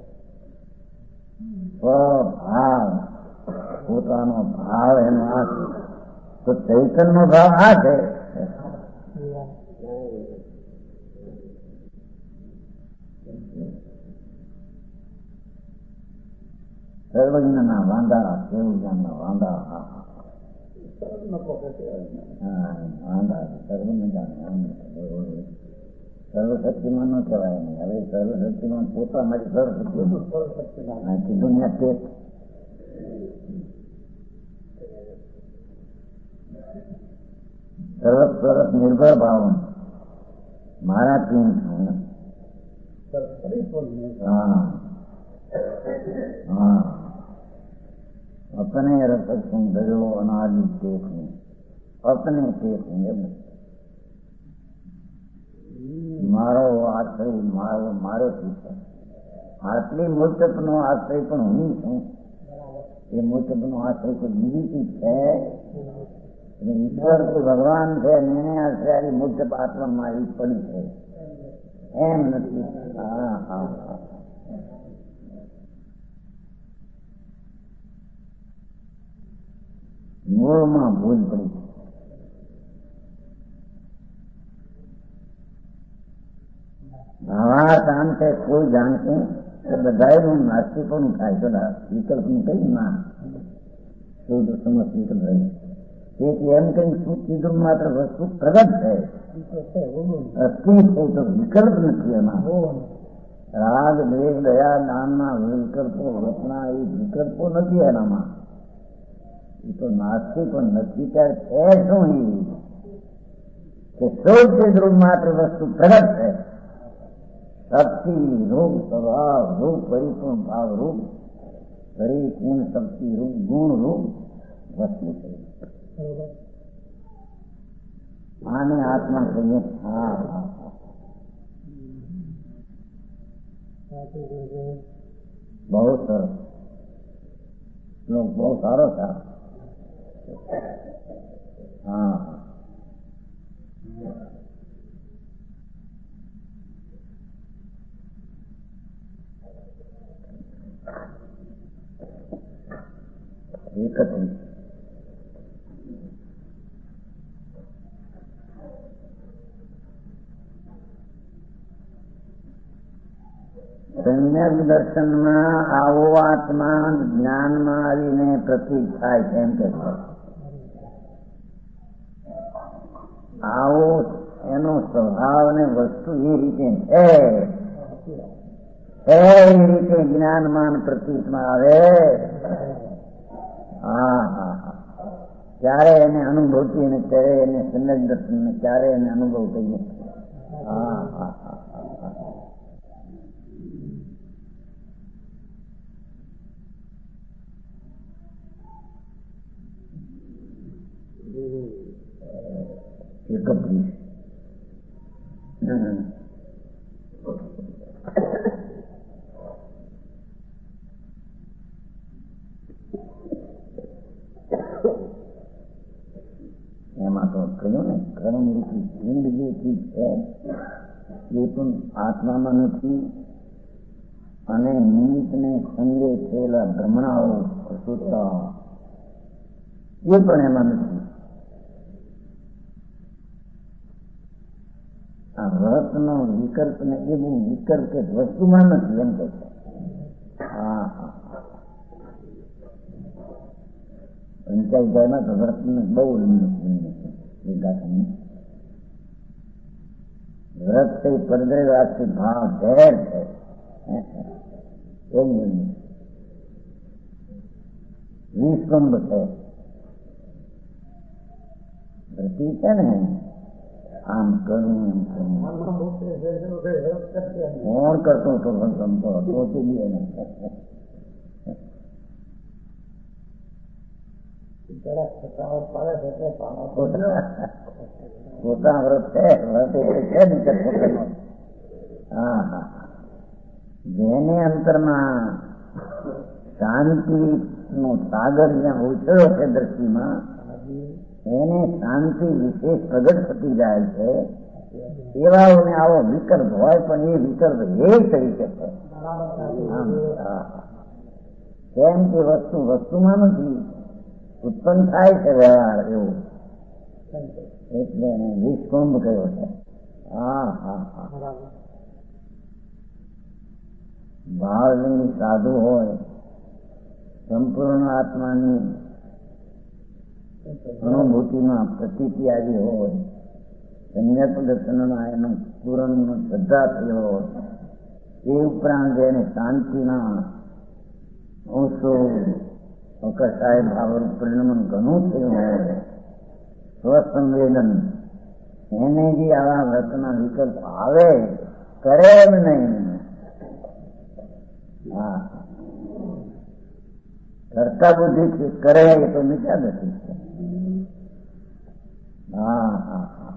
[SPEAKER 2] સ્વભાવ પોતાનો ભાવ એનો આ છે. તો ચૈતન્ય ભાવ આ છે. સર્વજ્ઞના વાંધા કેવું વાંધા વાંધા સર્વશક્તિમાન નો કહેવાય નહીં. હવે સર્વશક્તિમાન પોતા મારી સર્વશક્તિમાન કીધું ને તે સર્વત સર્વત નિર્ભર ભાવ મારા કેમ છું. હા હા अपने रसक सुंदरो अनादि देखूं अपने देखूं मारो आश्रय मारो पीछे आटली મૂર્તપનો આશ્રય પણ હું છું. એ મૂર્તપનો આશ્રય કોઈ બીજી ચીજ છે. ઈશ્વર તો ભગવાન છે, એને આશ્રય મૂર્તપ આત્મા મારી પડી છે એમ નથી. હા હા હા મૂળમાં ભૂલ પડી. ભાવાર્થ આમ છે કોઈ જાણશે તો બધાનું નાસ્તિક પણ થાય. કદાચ વિકલ્પનું કઈ ના શુદ્ધ સમજ વિકલ્પ રહી. તેથી એમ કઈ શું કીધું માત્ર વસ્તુ પ્રગટ છે, અસ્થિ છે તો વિકલ્પ નથી એમાં. રાગ દ્વેષ દયા દાનના વિકલ્પો રચના એ વિકલ્પો નથી એનામાં. એ તો નાસ્તિક પણ નથી. ત્યારે છે શું કે સૌથી ધ્રુવ માત્ર વસ્તુ પ્રગટ છે. શક્તિ રૂપ સ્વભાવ રૂપ પરિપૂર્ણ ભાવ રૂપ પરિપૂર્ણ શક્તિ રૂપ ગુણ રૂપ વસ્તુ છે. આને આત્મા કહીએ. હા હા બહુ સરસ શ્લોક, બહુ સારો છે. હા એકત્રીસ સમ્યક દર્શનમાં આવો આત્મા જ્ઞાનમાં આવીને પ્રતીક થાય છે એમ કે છે. આવો એનો સ્વભાવ ને વસ્તુ એ રીતે છે, એ રીતે જ્ઞાનમાન પ્રતીકમાં આવે. હા હા હા ત્યારે એને અનુભવતી અને ત્યારે એને સમ્યક દર્શન ક્યારે એને અનુભવ કહીએ. હા હા હા હા એમાં તો કહ્યું ને કર્મરૂપી પિંડ જે ચીજ છે એ પણ આત્મામાં નથી, અને નિમિત્તને સંગે થયેલા ભ્રમણાઓ અસુરતા એ પણ એમાં નથી. આ વ્રતનો વિકલ્પ ને એવું વિકલ્પ કે વસ્તુમાં નથી એમ કે છે. હા હા, પંચાયતમાં તો વ્રતને બહુ વ્રત છે પરદ્રવાસથી ભાવ ઝેર છે એવું વિસ્કંભ છે. વ્રતિ છે ને આમ કરું એમ કરું કોણ કરતો હતો ગમતો હતો તે બી એને પોતા વ્રત છે. વ્રત એટલે છે નીચે પોતાનો. હા હા, જેને અંતરમાં શાંતિ નો સાગર જ્યાં ઉછળ્યો છે દ્રષ્ટિમાં, એને શાંતિ વિશેષ પ્રગટ થતી જાય છે. એવાઓને આવો વિકલ્પ હોય પણ એ વિકલ્પ એ તરીકે છે. કેમ કે વસ્તુ વસ્તુમાં નથી, ઉત્પન્ન થાય છે વ્યવહાર એવું, એટલે એને વિસ્કુંભ કયો છે. હા હા હા, ભાવની સાધુ હોય, સંપૂર્ણ આત્માની અનુભૂતિમાં પ્રતીતિ આવી હોય, સંયત દર્શનના એનો પૂરણનો શ્રદ્ધા થયો હોય, એ ઉપરાંત એને શાંતિના અંશો અકસાય ભાવ પરિણમન ઘણું થયું હોય, સ્વસંવેદન, એને જે આવા વ્રતના વિકલ્પ આવે કરે એમ નહીં. હા, કરતા બુદ્ધિ કરે એ તો મિથ્યા દૃષ્ટિ છે. હા હા હા,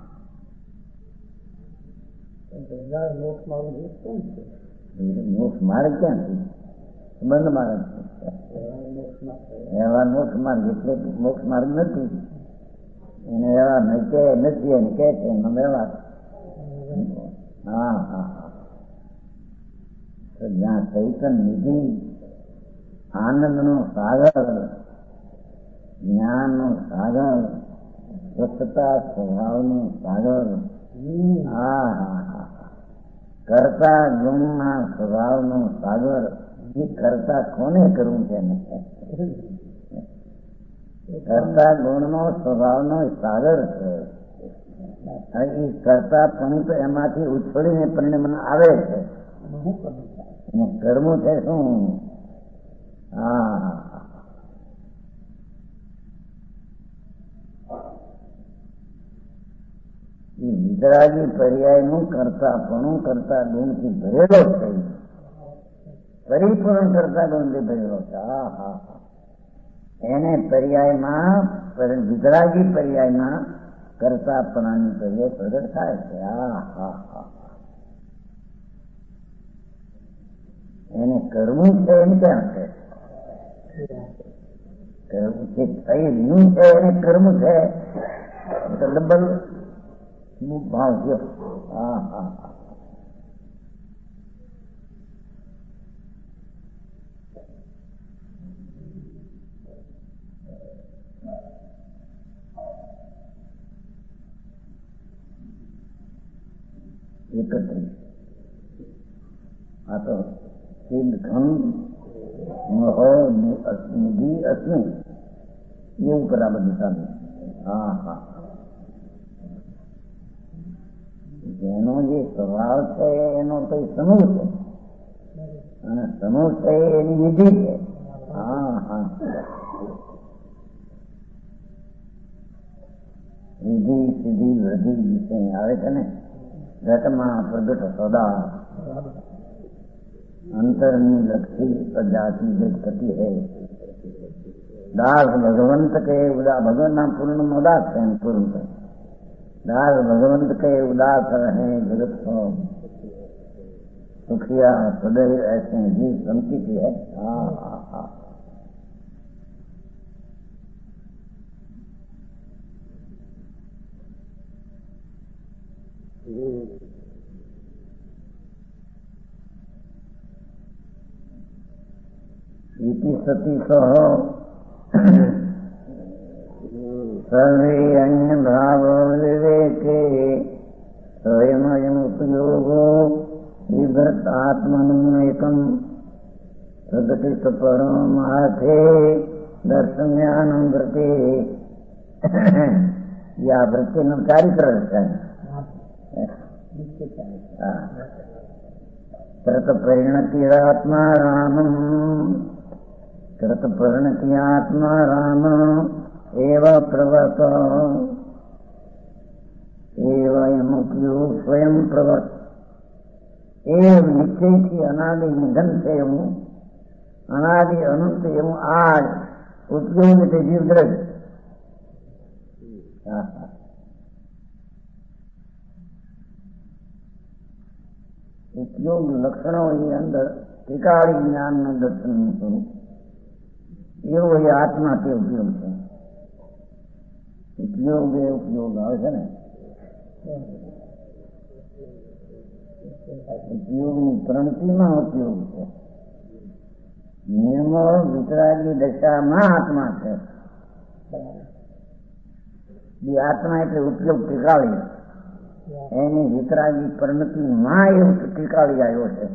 [SPEAKER 2] મોક્ષ માર્ગ ક્યાંથી? બંધ માર્ગ છે. વ્યવહાર મોક્ષ માર્ગ એટલે મોક્ષ માર્ગ નથી. એને વ્યવહાર કે નથી એને કે છે એનો વ્યવહાર. હા હા હા, જ્યાં ચૈતન નિધિ, આનંદનો સાગર, જ્ઞાનનો સાગર, સ્વચ્છતા સ્વભાવનો સાગર, હા હા હા, કરતા ગુણના સ્વભાવનો સાગર, એ કરતા કોને કરવું છે? કરતા ગુણનો સ્વભાવનો સાગર છે. એ કરતા પણ તો એમાંથી ઉછળીને પરિણામ આવે છે. અને કર્મ છે શું? હા, એ વિતરાગી પર્યાયનું કરતાપણું કરતા ગુણથી ભરેલો છે, પરિપૂર્ણ કરતા ગુણથી ભરેલો છે. હા હા, એને પર્યાયમાં વિતરાગી પર્યાયમાં કરતાપણાની પર્યાય પ્રગટ થાય છે. હા હા હા, એને કરવું છે એમ ક્યાં છે? કરવું છે થઈ રહ્યું છે એને કર્મ છે તો ડબલ ભાવ થયો. હા હા હા, એકત્રીસ. આ તો સિદ્ધખંડ નિધિ અસ્મિ એવું કરા બધું ચાલે. હા હા, જેનો જે સ્વભાવ છે એનો તો સમૂહ છે, અને સમૂહ છે એની વિધિ છે. હા હા, વિધિ સિદ્ધિ વૃદ્ધિ વિશે આવે છે ને, ઘટમાં પ્રગટ સદા અંતરની लक्ष्मी प्रजाति जगती है। दास भगवंत के उदा भगवान नाम पूर्ण उदास है पूर्ण दास भगवंत के उदास रहे जगत को सुखिया सदैव ऐसे जीव संकित है। हाँ हाँ हाँ इति सती सह सर्वे अन्य भाव विवेके स्वयं उपयोगो विभृत आत्मनमेकम प्रगतित परमार्थे दर्शन्यानं वृत्ते। या वृत्ति न चारित्र कृत परिणति आत्मा रामम कृत परिणति आत्मा राम एवं प्रवर्त एवं स्वयं प्रवर्त एवं निश्चय की अनादि निधन से हूँ अनादि अनंत एवं आज उपयोग से जीव द्रव्य उपयोग लक्षणों ही अंदर त्रिकाली ज्ञान न दर्शन स्वरूप एवं ये आत्मा के उपयोग है। उपयोग है उपयोग આવે છે ને ઉપયોગની પ્રણતિમાં ઉપયોગ છે। નિર્મળ વિતરાગી દશામાં આત્મા છે। એ આત્મા એટલે ઉપયોગ ટીકાળી એની વિતરાગી પરિણતિમાં એવું ટીકાળી આવ્યો છે।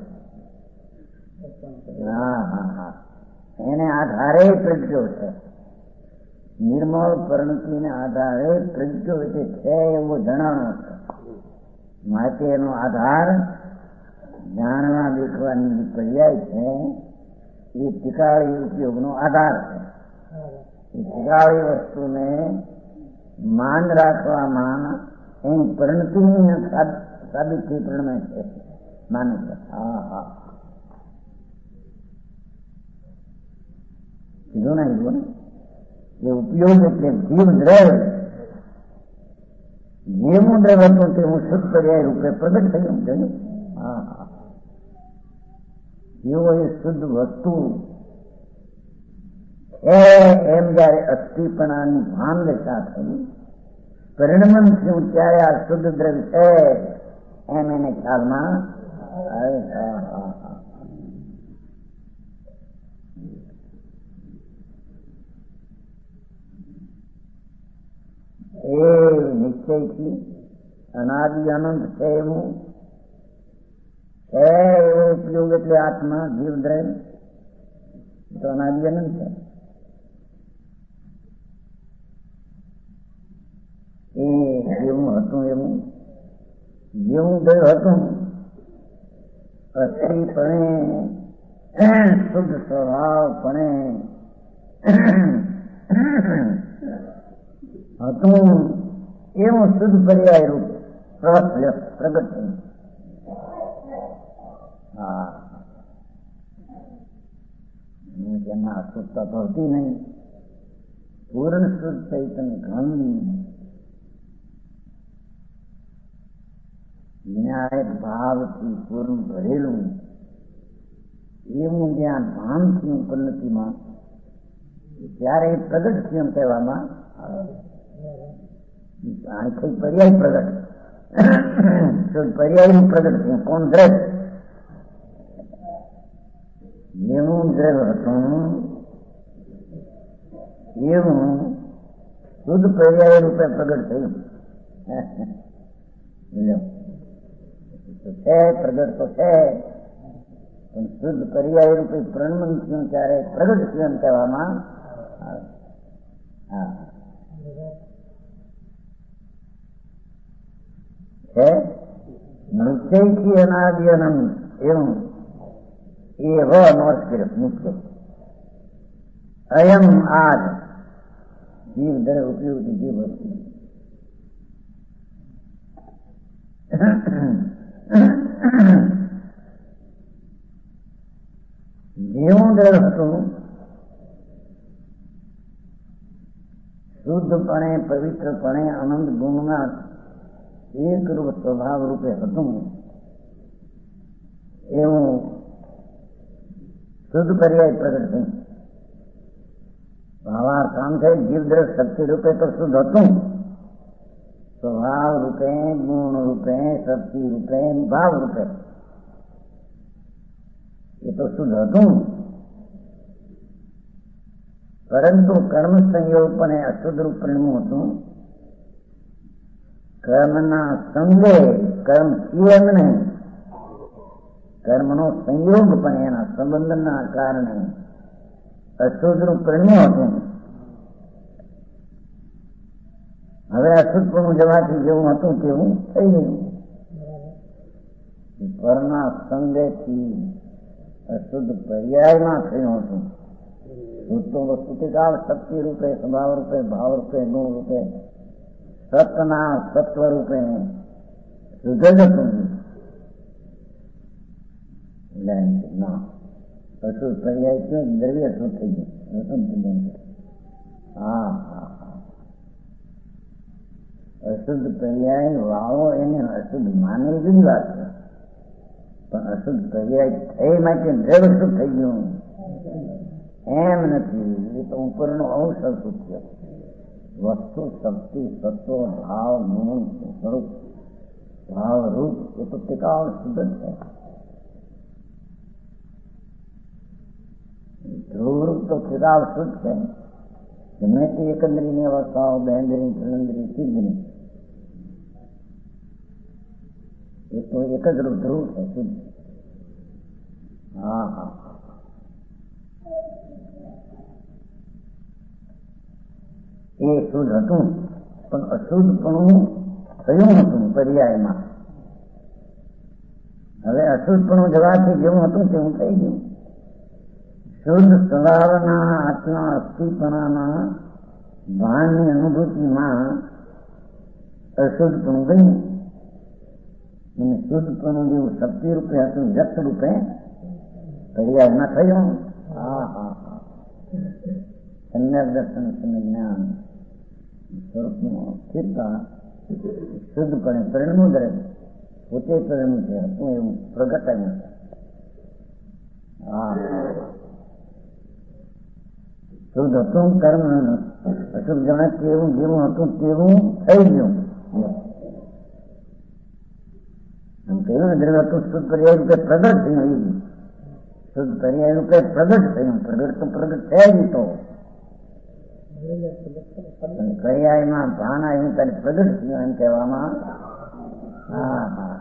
[SPEAKER 2] હા હા હા એને આધારે પ્રજ્ઞો છે। નિર્મળ પરિણતિને આધારે પ્રજ્ઞો એટલે છે એવો જણાવો છે। માટે એનો આધાર જાણવા દેખવાની પર્યાય છે એ ટીકાળી ઉપયોગનો આધાર છે। એ ટીકાળી વસ્તુને માન રાખવામાં એની પરિણતિની સાબિતી પ્રણમે છે માને છે। હા હા કીધું ને કીધું ને એ ઉપયોગ એટલે જીવ દ્રવ્ય જેવું દ્રવ્ય હતું તેવું શુદ્ધ પર્યાય રૂપે પ્રગટ થયું જોયું। હા હા જેવો એ શુદ્ધ વસ્તુ એમ જયારે અસ્થિપણાની ભાન દશા થઈ પરિણમન થયું ત્યારે આ શુદ્ધ દ્રવ્ય છે એમ એને ખ્યાલમાં આવે। હા હા હા એ નિશ્ચયથી અનાદિ અનંત છે એવું છે એવો ઉપયોગ એટલે આત્મા જીવ દ્રવ્ય તો અનાદિ અનંત છે। એ જેવું હતું એવું જેવું દ્રવ્ય હતું અસ્થિપણે શુદ્ધ સ્વભાવપણે હતું એવું શુદ્ધ પર્યાય રૂપ પ્રગટ થયું। હા જેમાં અશુદ્ધતા ભવતી નહીં પૂર્ણ શુદ્ધ ચૈતન્ય ઘન ન્યાય ભાવથી પૂર્ણ ભરેલું એવું જ્યાં ભાનથી ઉન્નતિમાં ત્યારે પ્રગટ થયું કહેવામાં આંખે પર્યાય પ્રગટ પર્યાય પ્રગટ થયું કોણ દ્રવ્ય જેવું દ્રવ્ય હતું એવું શુદ્ધ પર્યાય રૂપે પ્રગટ થયું। છે પ્રગટ તો છે પણ શુદ્ધ પર્યાય રૂપે પ્રણમન થયું ત્યારે પ્રગટ થયું કહેવામાં આવે। હા છે નિશ્ચયથી અનાદિ અનંત એવું એ નોર્થ કર્યો નિશ્ચય અયમ આજ જીવ દરે ઉપયોગી જીવ વસ્તુ જેવું દર હતું શુદ્ધપણે પવિત્રપણે અનંત ગુણમાં એક રૂપ સ્વભાવ રૂપે હતું એવું શુદ્ધ પર્યાય પ્રગટ થયું. ભાવાર્થ આમ છે, જીવદ્રવ શક્તિ રૂપે તો શુદ્ધ હતું, સ્વભાવ રૂપે, ગુણ રૂપે, શક્તિ રૂપે, ભાવ રૂપે એ તો શુદ્ધ હતું. પરંતુ કર્મ સંયોગ પણ એ અશુદ્ધ રૂપ પરિણમ્યું હતું. કર્મના સંગે કર્મ સિવાય નહીં, કર્મનો સંયોગ પણ એના સંબંધના કારણે અશુદ્ધ રૂપ પરિણમ્યું હતું. હવે અશુદ્ધપણું જવાથી જેવું હતું તેવું થઈ ગયું. પરના સંગેથી અશુદ્ધ પર્યાયમાં થયું હતું. શુદ્ધ વસ્તુતિકાળ શક્તિ રૂપે, સ્વભાવ રૂપે, ભાવ રૂપે, ગુણ રૂપે, સતના સત્વ રૂપે શુદ્ધ જ હતું. ના અશુદ્ધ પર્યાય થયો, દ્રવ્ય શુદ્ધ થઈ ગયું. હા હા હા, અશુદ્ધ પર્યાય વાળો એને અશુદ્ધ માને જુદી વાત છે, પણ અશુદ્ધ પર્યાય થઈ માટે દ્રવ્ય શુદ્ધ થઈ ગયું એમ નથી. એ તો ઉપરનો અંશ અશુદ્ધ છે. વસ્તુ, શક્તિ, તત્વ, ભાવ, ગુણ, સ્વરૂપ, ભાવ, રૂપ એ તો ટીકાળ શુદ્ધ છે. ધ્રુવરૂપ તો ટીકાળ શુદ્ધ છે. ગમે તે એકંદરીની અવસ્થાઓ, બેન્દ્રી, ત્રિલેન્દ્રી, સિદ્ધની એ તો એક જ રૂપ ધ્રુવ છે, શુદ્ધ. હા હા, એ શુદ્ધ હતું, પણ અશુદ્ધપણું થયું હતું પર્યાયમાં. હવે અશુદ્ધપણું જવાથી જેવું હતું તેવું થઈ ગયું. શુદ્ધ સ્વભાવના આત્મા અસ્થિપણાના ભાનની અનુભૂતિમાં અશુદ્ધપણું ગયું. અને શુદ્ધપણું જેવું શક્તિ રૂપે હતું, વ્યક્ત રૂપે પર્યાયમાં થયું. હા હા હા, સમ્યક દર્શન, સમ્યક જ્ઞાન સ્વરૂપનું સ્થિરતા શુદ્ધપણે પરિણમું દરે પોતે પરિણમું છે, હતું એવું પ્રગટાયું છે. હા, શુદ્ધ હતું કર્મ, અશુદ્ધ જણા તેવું જેવું હતું તેવું થઈ ગયું. એમ કહ્યું ને, દ્રવ્ય હતું શુદ્ધ પર્યાય રૂપે પ્રગટ થયું. એ શુદ્ધ પર્યાય રૂપે પ્રગટ થયું. પ્રગટ તો પ્રગટ થયા જ તો પર્યાયમાં ભાન આવ્યું ત્યારે પ્રગટ થયું એમ કહેવામાં. હા હા,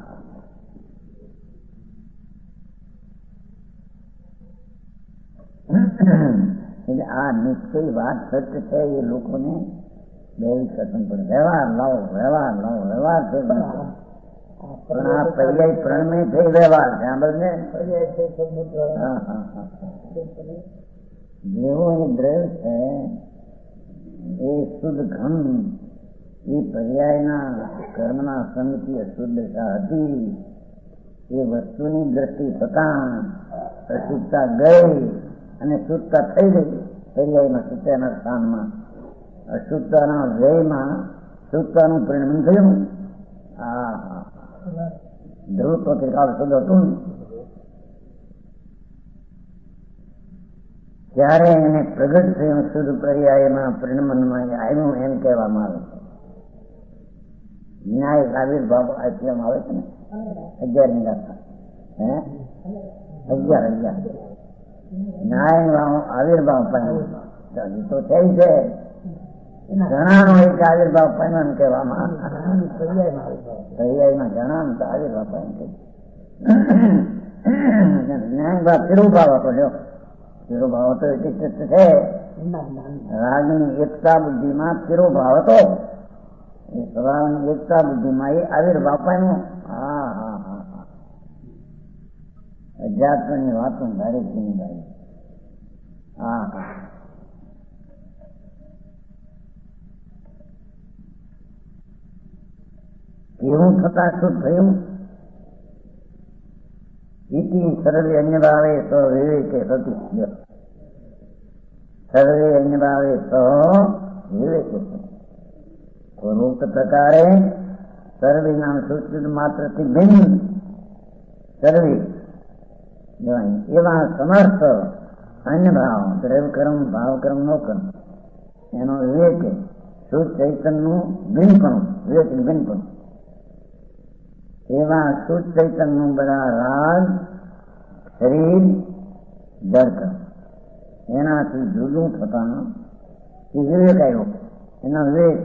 [SPEAKER 2] એટલે આ નિશ્ચય વાત સત્ય છે. એ લોકોને બે કથન પણ વ્યવહાર લાવો, વ્યવહાર લાવો, વ્યવહાર છે. પણ આ પર્યાય પ્રણમે થઈ વ્યવહાર છે. આ બધે જેવો એ દ્રવ્ય છે એ શુદ્ધ ઘન, એ પર્યાયના કર્મના સંગથી અશુદ્ધતા હતી. એ વસ્તુની દ્રષ્ટિ થતા અશુદ્ધતા ગઈ અને શુદ્ધતા થઈ ગઈ. પર્યાયમાં શુદ્ધતાના સ્થાનમાં અશુદ્ધતાના વ્યયમાં શુદ્ધતાનું પરિણામ થયું. હા હા, ધ્રુવ તો ત્રિકાળ શુદ્ધ હતું. ત્યારે એને પ્રગટ થયું શુદ્ધ પર્યાયમાં પરિણમનમાં આવ્યું એમ કહેવામાં આવે છે. ન્યાય આવિર્ભાવ આપવામાં આવે છે ને 11 ન્યાય આવિર્ભાવ પામ્યો તો થઈ છે. ઘણાનો એક આવિર્ભાવ પામ્યો એમ કહેવામાં, પર્યાયમાં ઘણાનો તો આવિર્ભાવ પામ્યો. ન્યાય ભાવ તિરુભાવ હતો. જો તિરુભાવ હતો એટલે છે રાગની એકતા બુદ્ધિમાં તિરુભાવ હતો. એ સ્વભાવની એકતા બુદ્ધિમાં એ આવિર્ભાવ પામ્યો. હા હા હા હા, અધ્યાત્મની વાતો ભારે જિમ્મેદારી. હા હા, એવું થતા શું થયું? ઇતિ સર્વે અન્ય ભાવે સ વિવેકે સતી, સર્વે અન્ય ભાવે સ વિવેકે. સ્વરૂપ પ્રકારે સર્વે નામ સૂચિત માત્રથી ભિન્ન સર્વે એવા સમર્થ અન્ય ભાવ દ્રવ્યકર્મ ભાવકર્મ નો કર્મ એનો વિવેક શુદ્ધ ચૈતન્યનું ભિન્નપણું વિવેક ભિન્નપણું એવા શુદ્ધ ચૈતન્યનું બધા રાગ શરીર જડ એનાથી જુદું થતા એ વિવેક આવ્યો એનો વિવેક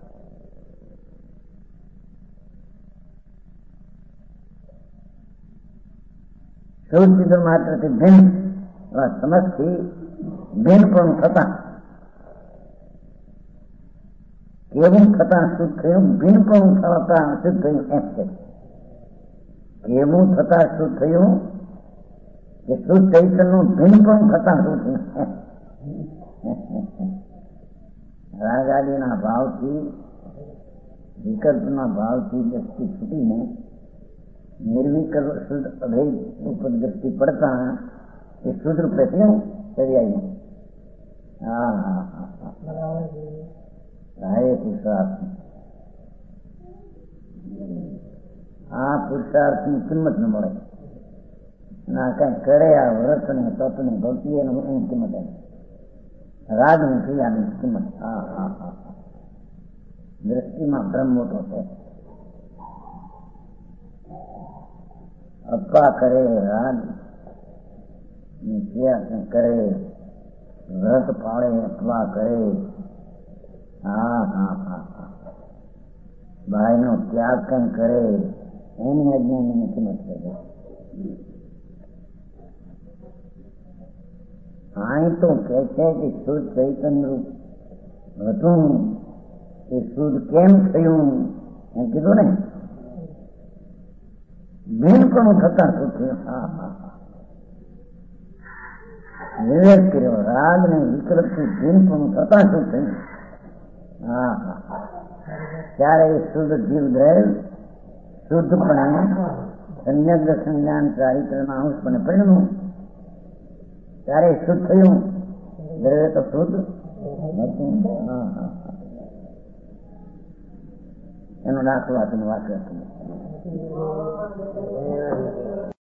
[SPEAKER 2] શુદ્ધ માત્રથી ભિન્ન સમજથી ભિન્નપણું થતા કેવું થતા શુદ્ધ થયું ભિન્નપણું થતા શુદ્ધ થયું એમ છે કેવું થતા શુદ્ધ થયું કે શુદ્ધ ચૈતન્યનું ભિન્નપણું થતા શું થયું રાગાદીના ભાવથી વિકલ્પના ભાવથી દ્રષ્ટિ છૂટીને નિર્વિકલ્પ શુદ્ધ અભેદ ઉપર દ્રષ્ટિ પડતા એ શુદ્ધ રૂપે થયું સરિયાઈ હા હા હા એ પુરુષાર્થ આ પુરુષાર્થની કિંમત ન મળે ના કઈ કરે આ વ્રત ને તપ ને ભક્તિ એની કિંમત રાગ ની ક્રિયાની કિંમત હા હા હા દ્રષ્ટિમાં ભ્રમ મોટો છે અપા કરે રાગ ક્રિયા કરે વ્રત પાળે અપવા કરે હા હા હા હા ભાઈ નો ત્યાગ કઈ કરે એની અજ્ઞાની કિંમત છે અહીં તો કે છે કે શુદ્ધ ચૈતન્ય રૂપ હતું એ શુદ્ધ કેમ થયું એમ કીધું ને ભિન્નપણું થતા શું થયું હા હા વિવેક કર્યો રાગ ને વિકલ્પ થી ભિન્નપણું થતા શું થયું હા હા ત્યારે એ શુદ્ધ જીવ દ્રવ શુદ્ધપણે સંયગ્ર સંજ્ઞાન ચારિત્રના અંશપણે પરિણમ્યું ત્યારે શુદ્ધ થયું દ્રવ્ય તો શુદ્ધ નથી એનો દાખલો આપીને વાક્ય